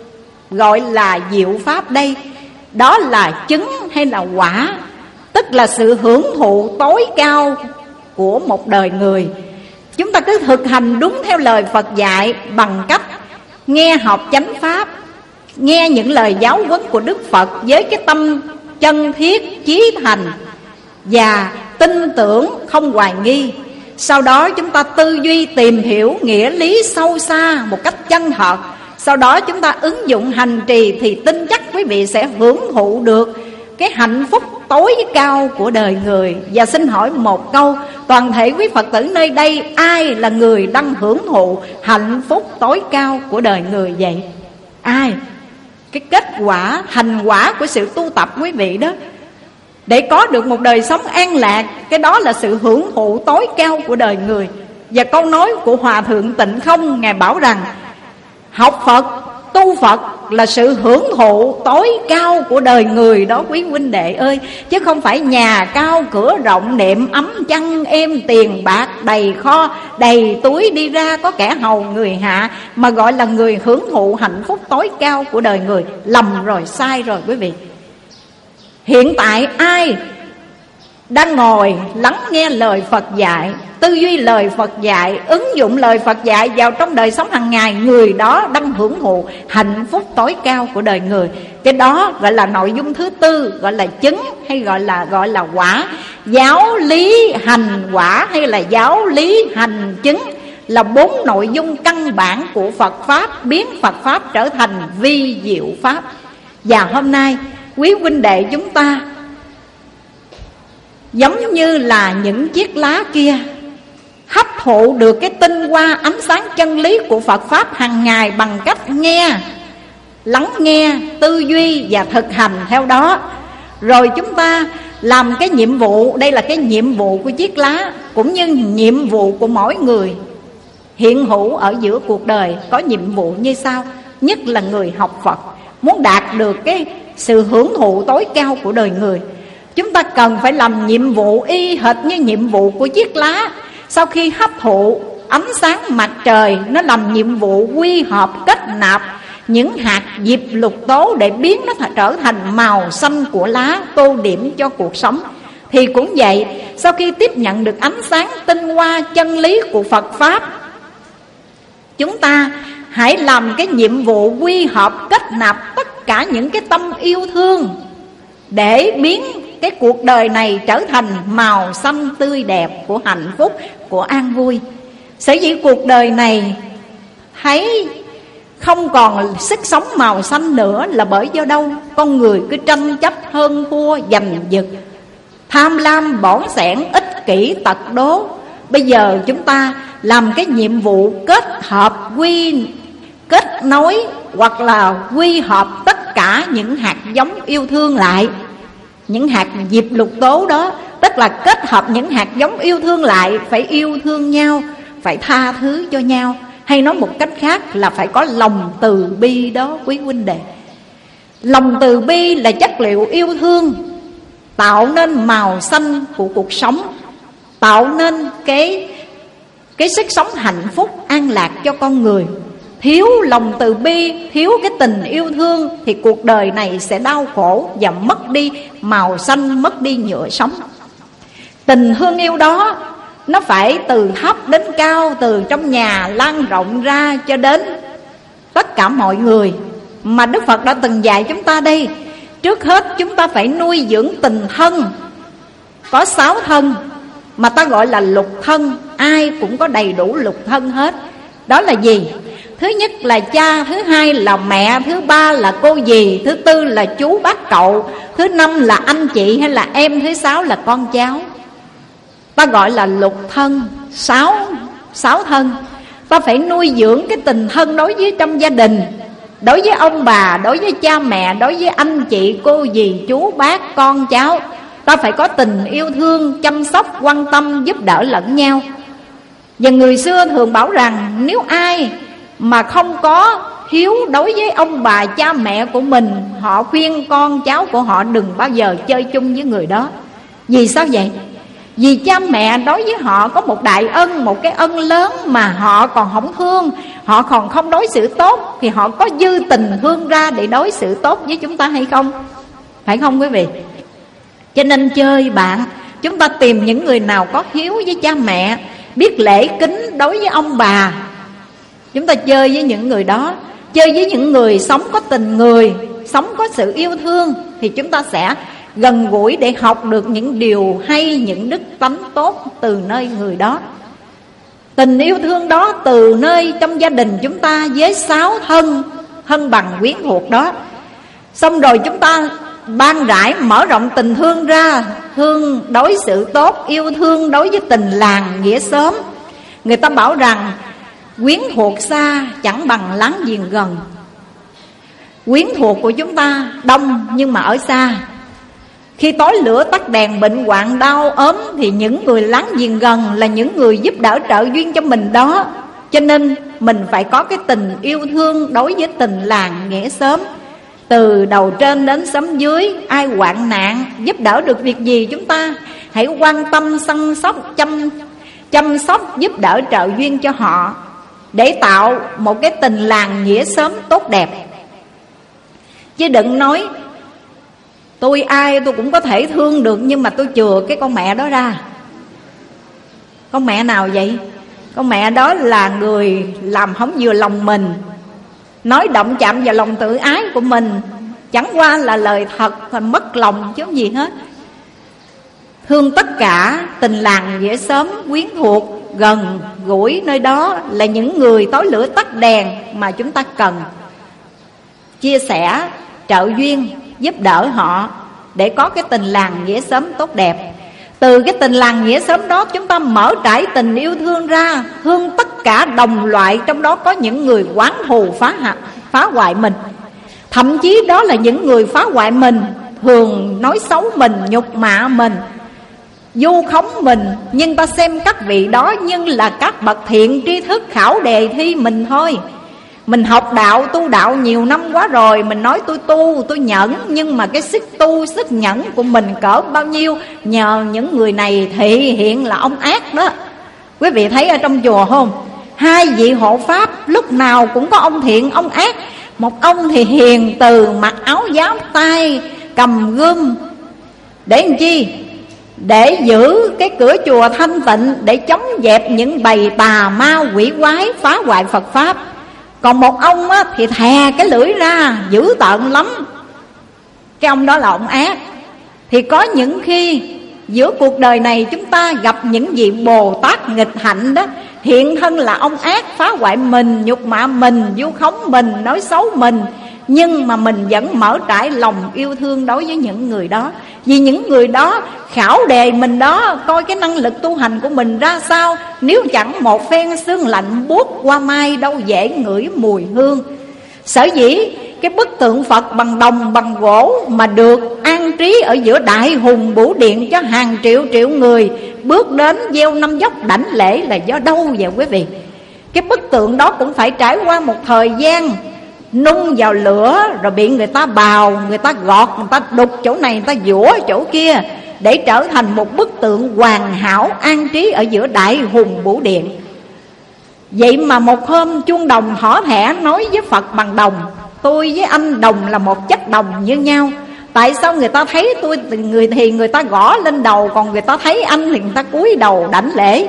gọi là diệu Pháp đây, đó là chứng hay là quả, tức là sự hưởng thụ tối cao của một đời người. Chúng ta cứ thực hành đúng theo lời Phật dạy bằng cách nghe học chánh Pháp, nghe những lời giáo huấn của Đức Phật với cái tâm chân thiết, chí thành và tin tưởng không hoài nghi. Sau đó chúng ta tư duy tìm hiểu nghĩa lý sâu xa một cách chân thật. Sau đó chúng ta ứng dụng hành trì thì tin chắc quý vị sẽ hưởng thụ được cái hạnh phúc tối cao của đời người. Và xin hỏi một câu, toàn thể quý Phật tử nơi đây ai là người đang hưởng thụ hạnh phúc tối cao của đời người vậy? Ai? Cái kết quả, thành quả của sự tu tập quý vị đó, để có được một đời sống an lạc, cái đó là sự hưởng thụ tối cao của đời người. Và câu nói của Hòa Thượng Tịnh Không, Ngài bảo rằng học Phật, tu Phật là sự hưởng thụ tối cao của đời người đó quý huynh đệ ơi. Chứ không phải nhà cao cửa rộng, nệm ấm chăn êm, tiền bạc đầy kho, đầy túi đi ra có kẻ hầu người hạ mà gọi là người hưởng thụ hạnh phúc tối cao của đời người. Lầm rồi, sai rồi quý vị. Hiện tại ai đang ngồi lắng nghe lời Phật dạy, tư duy lời Phật dạy, ứng dụng lời Phật dạy vào trong đời sống hàng ngày, người đó đang hưởng thụ hạnh phúc tối cao của đời người. Cái đó gọi là nội dung thứ tư, gọi là chứng hay gọi là gọi là quả. Giáo lý hành quả hay là giáo lý hành chứng là bốn nội dung căn bản của Phật Pháp, biến Phật Pháp trở thành vi diệu Pháp. Và hôm nay quý huynh đệ chúng ta giống như là những chiếc lá kia, hấp thụ được cái tinh hoa ánh sáng chân lý của Phật Pháp hàng ngày bằng cách nghe, lắng nghe, tư duy và thực hành theo đó. Rồi chúng ta làm cái nhiệm vụ, đây là cái nhiệm vụ của chiếc lá, cũng như nhiệm vụ của mỗi người hiện hữu ở giữa cuộc đời, có nhiệm vụ như sau. Nhất là người học Phật, muốn đạt được cái sự hưởng thụ tối cao của đời người, chúng ta cần phải làm nhiệm vụ y hệt như nhiệm vụ của chiếc lá. Sau khi hấp thụ ánh sáng mặt trời, nó làm nhiệm vụ quy hợp kết nạp những hạt diệp lục tố để biến nó trở thành màu xanh của lá, tô điểm cho cuộc sống. Thì cũng vậy, sau khi tiếp nhận được ánh sáng tinh hoa chân lý của Phật Pháp, chúng ta hãy làm cái nhiệm vụ quy hợp kết nạp tất cả những cái tâm yêu thương để biến cái cuộc đời này trở thành màu xanh tươi đẹp của hạnh phúc, của an vui. Sở dĩ cuộc đời này thấy không còn sức sống màu xanh nữa là bởi do đâu? Con người cứ tranh chấp hơn thua, giành giật, tham lam, bỏn sẻn, ích kỷ, tật đố. Bây giờ chúng ta làm cái nhiệm vụ kết hợp, quy kết nối hoặc là quy hợp tất cả những hạt giống yêu thương lại, những hạt diệp lục tố đó, tức là kết hợp những hạt giống yêu thương lại. Phải yêu thương nhau, phải tha thứ cho nhau, hay nói một cách khác là phải có lòng từ bi đó quý huynh đệ. Lòng từ bi là chất liệu yêu thương, tạo nên màu xanh của cuộc sống, tạo nên cái, cái sức sống hạnh phúc an lạc cho con người. Thiếu lòng từ bi, thiếu cái tình yêu thương thì cuộc đời này sẽ đau khổ và mất đi màu xanh, mất đi nhựa sống. Tình thương yêu đó nó phải từ thấp đến cao, từ trong nhà lan rộng ra cho đến tất cả mọi người. Mà Đức Phật đã từng dạy chúng ta đây. Trước hết chúng ta phải nuôi dưỡng tình thân. Có sáu thân mà ta gọi là lục thân. Ai cũng có đầy đủ lục thân hết. Đó là gì? Thứ nhất là cha, thứ hai là mẹ, thứ ba là cô dì, thứ tư là chú bác cậu, thứ năm là anh chị hay là em, thứ sáu là con cháu. Ta gọi là lục thân, sáu, sáu thân. Ta phải nuôi dưỡng cái tình thân đối với trong gia đình, đối với ông bà, đối với cha mẹ, đối với anh chị, cô dì, chú bác, con cháu. Ta phải có tình yêu thương, chăm sóc, quan tâm, giúp đỡ lẫn nhau. Và người xưa thường bảo rằng nếu ai mà không có hiếu đối với ông bà cha mẹ của mình, họ khuyên con cháu của họ đừng bao giờ chơi chung với người đó. Vì sao vậy? Vì cha mẹ đối với họ có một đại ân, một cái ân lớn mà họ còn không thương, họ còn không đối xử tốt, thì họ có dư tình thương ra để đối xử tốt với chúng ta hay không? Phải không quý vị? Cho nên chơi bạn, chúng ta tìm những người nào có hiếu với cha mẹ, biết lễ kính đối với ông bà, chúng ta chơi với những người đó. Chơi với những người sống có tình người, sống có sự yêu thương, thì chúng ta sẽ gần gũi để học được những điều hay, những đức tánh tốt từ nơi người đó. Tình yêu thương đó từ nơi trong gia đình chúng ta với sáu thân, thân bằng quyến thuộc đó. Xong rồi chúng ta ban rãi mở rộng tình thương ra, thương đối xử tốt, yêu thương đối với tình làng nghĩa xóm. Người ta bảo rằng quyến thuộc xa chẳng bằng láng giềng gần. Quyến thuộc của chúng ta đông nhưng mà ở xa. Khi tối lửa tắt đèn, bệnh hoạn đau ốm, thì những người láng giềng gần là những người giúp đỡ trợ duyên cho mình đó. Cho nên mình phải có cái tình yêu thương đối với tình làng nghĩa xóm. Từ đầu trên đến xóm dưới, ai hoạn nạn, giúp đỡ được việc gì chúng ta hãy quan tâm, săn sóc, chăm, chăm sóc, giúp đỡ trợ duyên cho họ, để tạo một cái tình làng nghĩa xóm tốt đẹp. Chứ đừng nói tôi ai tôi cũng có thể thương được, nhưng mà tôi chừa cái con mẹ đó ra. Con mẹ nào vậy? Con mẹ đó là người làm không vừa lòng mình, nói động chạm vào lòng tự ái của mình, chẳng qua là lời thật thì mất lòng chứ không gì hết. Thương tất cả tình làng nghĩa xóm quyến thuộc gần gũi nơi đó là những người tối lửa tắt đèn mà chúng ta cần chia sẻ, trợ duyên, giúp đỡ họ để có cái tình làng nghĩa xóm tốt đẹp. Từ cái tình làng nghĩa xóm đó chúng ta mở trải tình yêu thương ra, thương tất cả đồng loại, trong đó có những người oán thù phá hại, phá hoại mình. Thậm chí đó là những người phá hoại mình, thường nói xấu mình, nhục mạ mình, vu khống mình, nhưng ta xem các vị đó nhưng là các bậc thiện tri thức khảo đề thi mình thôi. Mình học đạo, tu đạo nhiều năm quá rồi, mình nói tôi tu, tôi nhẫn, nhưng mà cái sức tu, sức nhẫn của mình cỡ bao nhiêu, nhờ những người này thị hiện là ông ác đó. Quý vị thấy ở trong chùa không? Hai vị hộ pháp lúc nào cũng có ông thiện, ông ác. Một ông thì hiền từ, mặc áo giáp tay, cầm gươm, để làm chi? Để giữ cái cửa chùa thanh tịnh, để chống dẹp những bầy tà ma quỷ quái phá hoại Phật Pháp. Còn một ông á, thì thè cái lưỡi ra, dữ tợn lắm. Cái ông đó là ông ác. Thì có những khi giữa cuộc đời này chúng ta gặp những vị Bồ Tát nghịch hạnh đó, hiện thân là ông ác, phá hoại mình, nhục mạ mình, vu khống mình, nói xấu mình, nhưng mà mình vẫn mở trải lòng yêu thương đối với những người đó. Vì những người đó khảo đề mình đó, coi cái năng lực tu hành của mình ra sao. Nếu chẳng một phen sương lạnh buốt qua mai, đâu dễ ngửi mùi hương. Sở dĩ cái bức tượng Phật bằng đồng bằng gỗ mà được an trí ở giữa đại hùng Bửu Điện cho hàng triệu triệu người bước đến gieo năm dốc đảnh lễ là do đâu vậy quý vị? Cái bức tượng đó cũng phải trải qua một thời gian nung vào lửa, rồi bị người ta bào, người ta gọt, người ta đục chỗ này, người ta giũa chỗ kia, để trở thành một bức tượng hoàn hảo an trí ở giữa đại hùng Bửu Điện. Vậy mà một hôm chuông đồng thỏ thẻ nói với Phật bằng đồng: tôi với anh đồng là một chất đồng như nhau. Tại sao người ta thấy tôi người thì người ta gõ lên đầu, còn người ta thấy anh thì người ta cúi đầu đảnh lễ?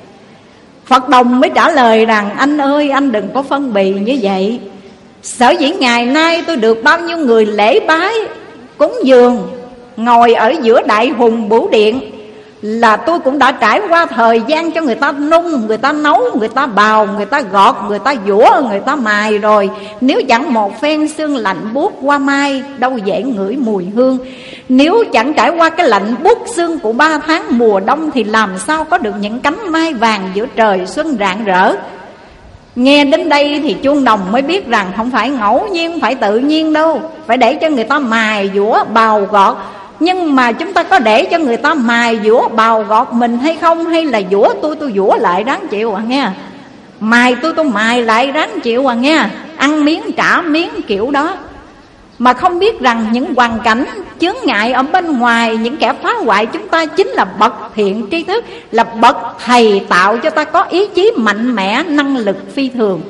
Phật đồng mới trả lời rằng: anh ơi, anh đừng có phân bì như vậy. Sở dĩ ngày nay tôi được bao nhiêu người lễ bái cúng dường, ngồi ở giữa đại hùng Bửu Điện, là tôi cũng đã trải qua thời gian cho người ta nung, người ta nấu, người ta bào, người ta gọt, người ta giũa, người ta mài rồi. Nếu chẳng một phen sương lạnh buốt qua mai, đâu dễ ngửi mùi hương. Nếu chẳng trải qua cái lạnh buốt xương của ba tháng mùa đông, thì làm sao có được những cánh mai vàng giữa trời xuân rạng rỡ. Nghe đến đây thì chuông đồng mới biết rằng không phải ngẫu nhiên, không phải tự nhiên đâu, phải để cho người ta mài giũa bào gọt. Nhưng mà chúng ta có để cho người ta mài giũa bào gọt mình hay không? Hay là giũa tôi tôi giũa lại ráng chịu à nghe, mài tôi tôi mài lại ráng chịu à nghe. ăn miếng trả miếng kiểu đó, mà không biết rằng những hoàn cảnh chướng ngại ở bên ngoài, những kẻ phá hoại chúng ta chính là bậc thiện tri thức, là bậc thầy tạo cho ta có ý chí mạnh mẽ, năng lực phi thường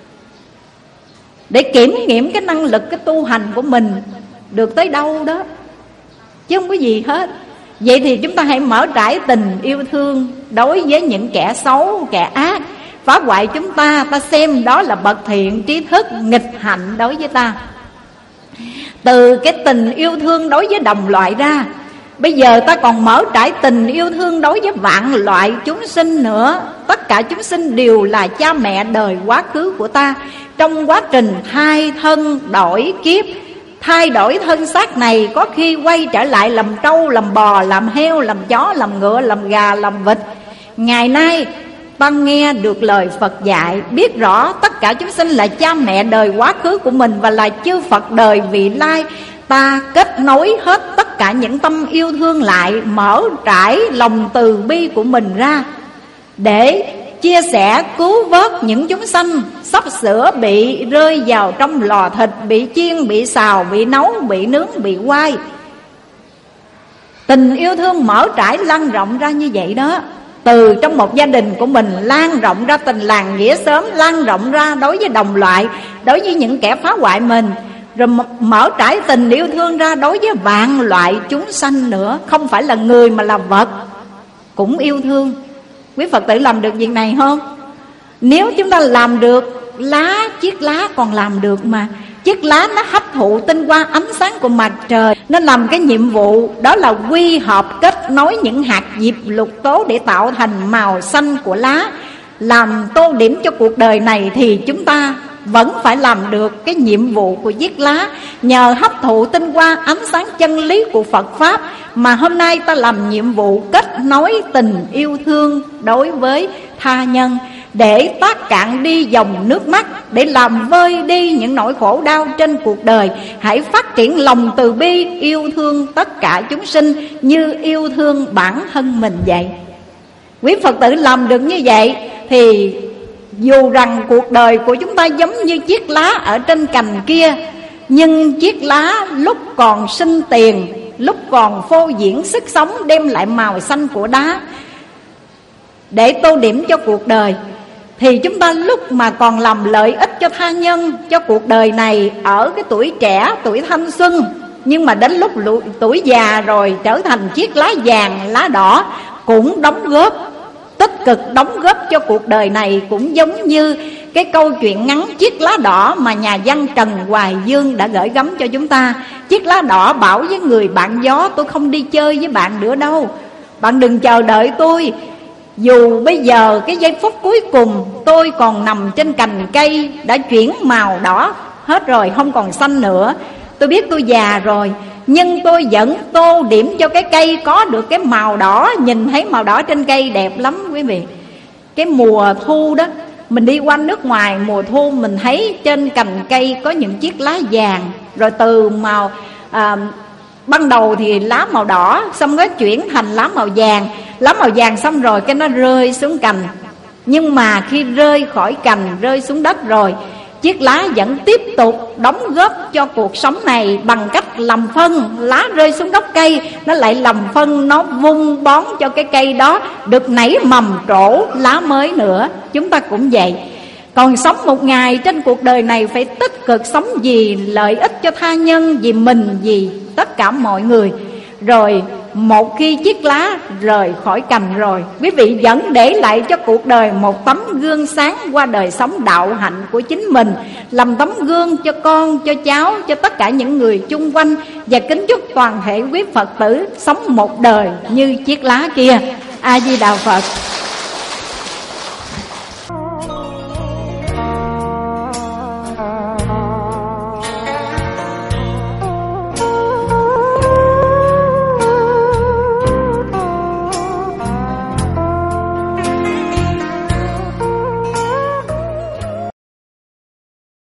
để kiểm nghiệm cái năng lực, cái tu hành của mình được tới đâu đó, chứ không có gì hết. Vậy thì chúng ta hãy mở trải tình yêu thương đối với những kẻ xấu, kẻ ác phá hoại chúng ta, ta xem đó là bậc thiện trí thức nghịch hạnh đối với ta. Từ cái tình yêu thương đối với đồng loại ra, bây giờ ta còn mở trải tình yêu thương đối với vạn loại chúng sinh nữa. Tất cả chúng sinh đều là cha mẹ đời quá khứ của ta. Trong quá trình thay thân đổi kiếp, thay đổi thân xác này, có khi quay trở lại làm trâu, làm bò, làm heo, làm chó, làm ngựa, làm gà, làm vịt. Ngày nay ta nghe được lời Phật dạy, biết rõ tất cả chúng sinh là cha mẹ đời quá khứ của mình và là chư Phật đời vị lai. Ta kết nối hết tất cả những tâm yêu thương lại, mở trải lòng từ bi của mình ra để chia sẻ cứu vớt những chúng sanh sắp sửa bị rơi vào trong lò thịt, bị chiên, bị xào, bị nấu, bị nướng, bị quay. Tình yêu thương mở trải lan rộng ra như vậy đó. Từ trong một gia đình của mình lan rộng ra tình làng nghĩa xóm, lan rộng ra đối với đồng loại, đối với những kẻ phá hoại mình, rồi mở trải tình yêu thương ra đối với vạn loại chúng sanh nữa. Không phải là người mà là vật cũng yêu thương. Quý Phật tử làm được việc này không? Nếu chúng ta làm được, lá, chiếc lá còn làm được mà. Chiếc lá nó hấp thụ tinh hoa ánh sáng của mặt trời, nó làm cái nhiệm vụ đó là quy hợp kết nối những hạt diệp lục tố để tạo thành màu xanh của lá, làm tô điểm cho cuộc đời này. Thì chúng ta vẫn phải làm được cái nhiệm vụ của chiếc lá, nhờ hấp thụ tinh hoa ánh sáng chân lý của Phật Pháp mà hôm nay ta làm nhiệm vụ kết nối tình yêu thương đối với tha nhân, để tác cạn đi dòng nước mắt, để làm vơi đi những nỗi khổ đau trên cuộc đời. Hãy phát triển lòng từ bi, yêu thương tất cả chúng sinh như yêu thương bản thân mình vậy. Quý Phật tử làm được như vậy thì dù rằng cuộc đời của chúng ta giống như chiếc lá ở trên cành kia, nhưng chiếc lá lúc còn sinh tiền, lúc còn phô diễn sức sống, đem lại màu xanh của đá để tô điểm cho cuộc đời, thì chúng ta lúc mà còn làm lợi ích cho tha nhân, cho cuộc đời này ở cái tuổi trẻ, tuổi thanh xuân, nhưng mà đến lúc tuổi già rồi trở thành chiếc lá vàng, lá đỏ, cũng đóng góp, tích cực đóng góp cho cuộc đời này. Cũng giống như cái câu chuyện ngắn Chiếc Lá Đỏ mà nhà văn Trần Hoài Dương đã gửi gắm cho chúng ta. Chiếc lá đỏ bảo với người bạn gió: tôi không đi chơi với bạn nữa đâu, bạn đừng chờ đợi tôi. Dù bây giờ cái giây phút cuối cùng tôi còn nằm trên cành cây đã chuyển màu đỏ hết rồi, không còn xanh nữa. Tôi biết tôi già rồi, nhưng tôi vẫn tô điểm cho cái cây có được cái màu đỏ. Nhìn thấy màu đỏ trên cây đẹp lắm quý vị. Cái mùa thu đó, mình đi qua nước ngoài mùa thu mình thấy trên cành cây có những chiếc lá vàng. Rồi từ màu à, ban đầu thì lá màu đỏ, xong nó chuyển thành lá màu vàng. Lá màu vàng xong rồi cái nó rơi xuống cành. Nhưng mà khi rơi khỏi cành, rơi xuống đất rồi, chiếc lá vẫn tiếp tục đóng góp cho cuộc sống này bằng cách làm phân. Lá rơi xuống gốc cây, nó lại làm phân, nó vun bón cho cái cây đó được nảy mầm trổ lá mới nữa. Chúng ta cũng vậy. Còn sống một ngày trên cuộc đời này phải tích cực sống vì lợi ích cho tha nhân, vì mình, vì tất cả mọi người. Rồi một khi chiếc lá rời khỏi cành rồi, quý vị vẫn để lại cho cuộc đời một tấm gương sáng qua đời sống đạo hạnh của chính mình, làm tấm gương cho con, cho cháu, cho tất cả những người chung quanh. Và kính chúc toàn thể quý Phật tử sống một đời như chiếc lá kia. A Di Đà Phật.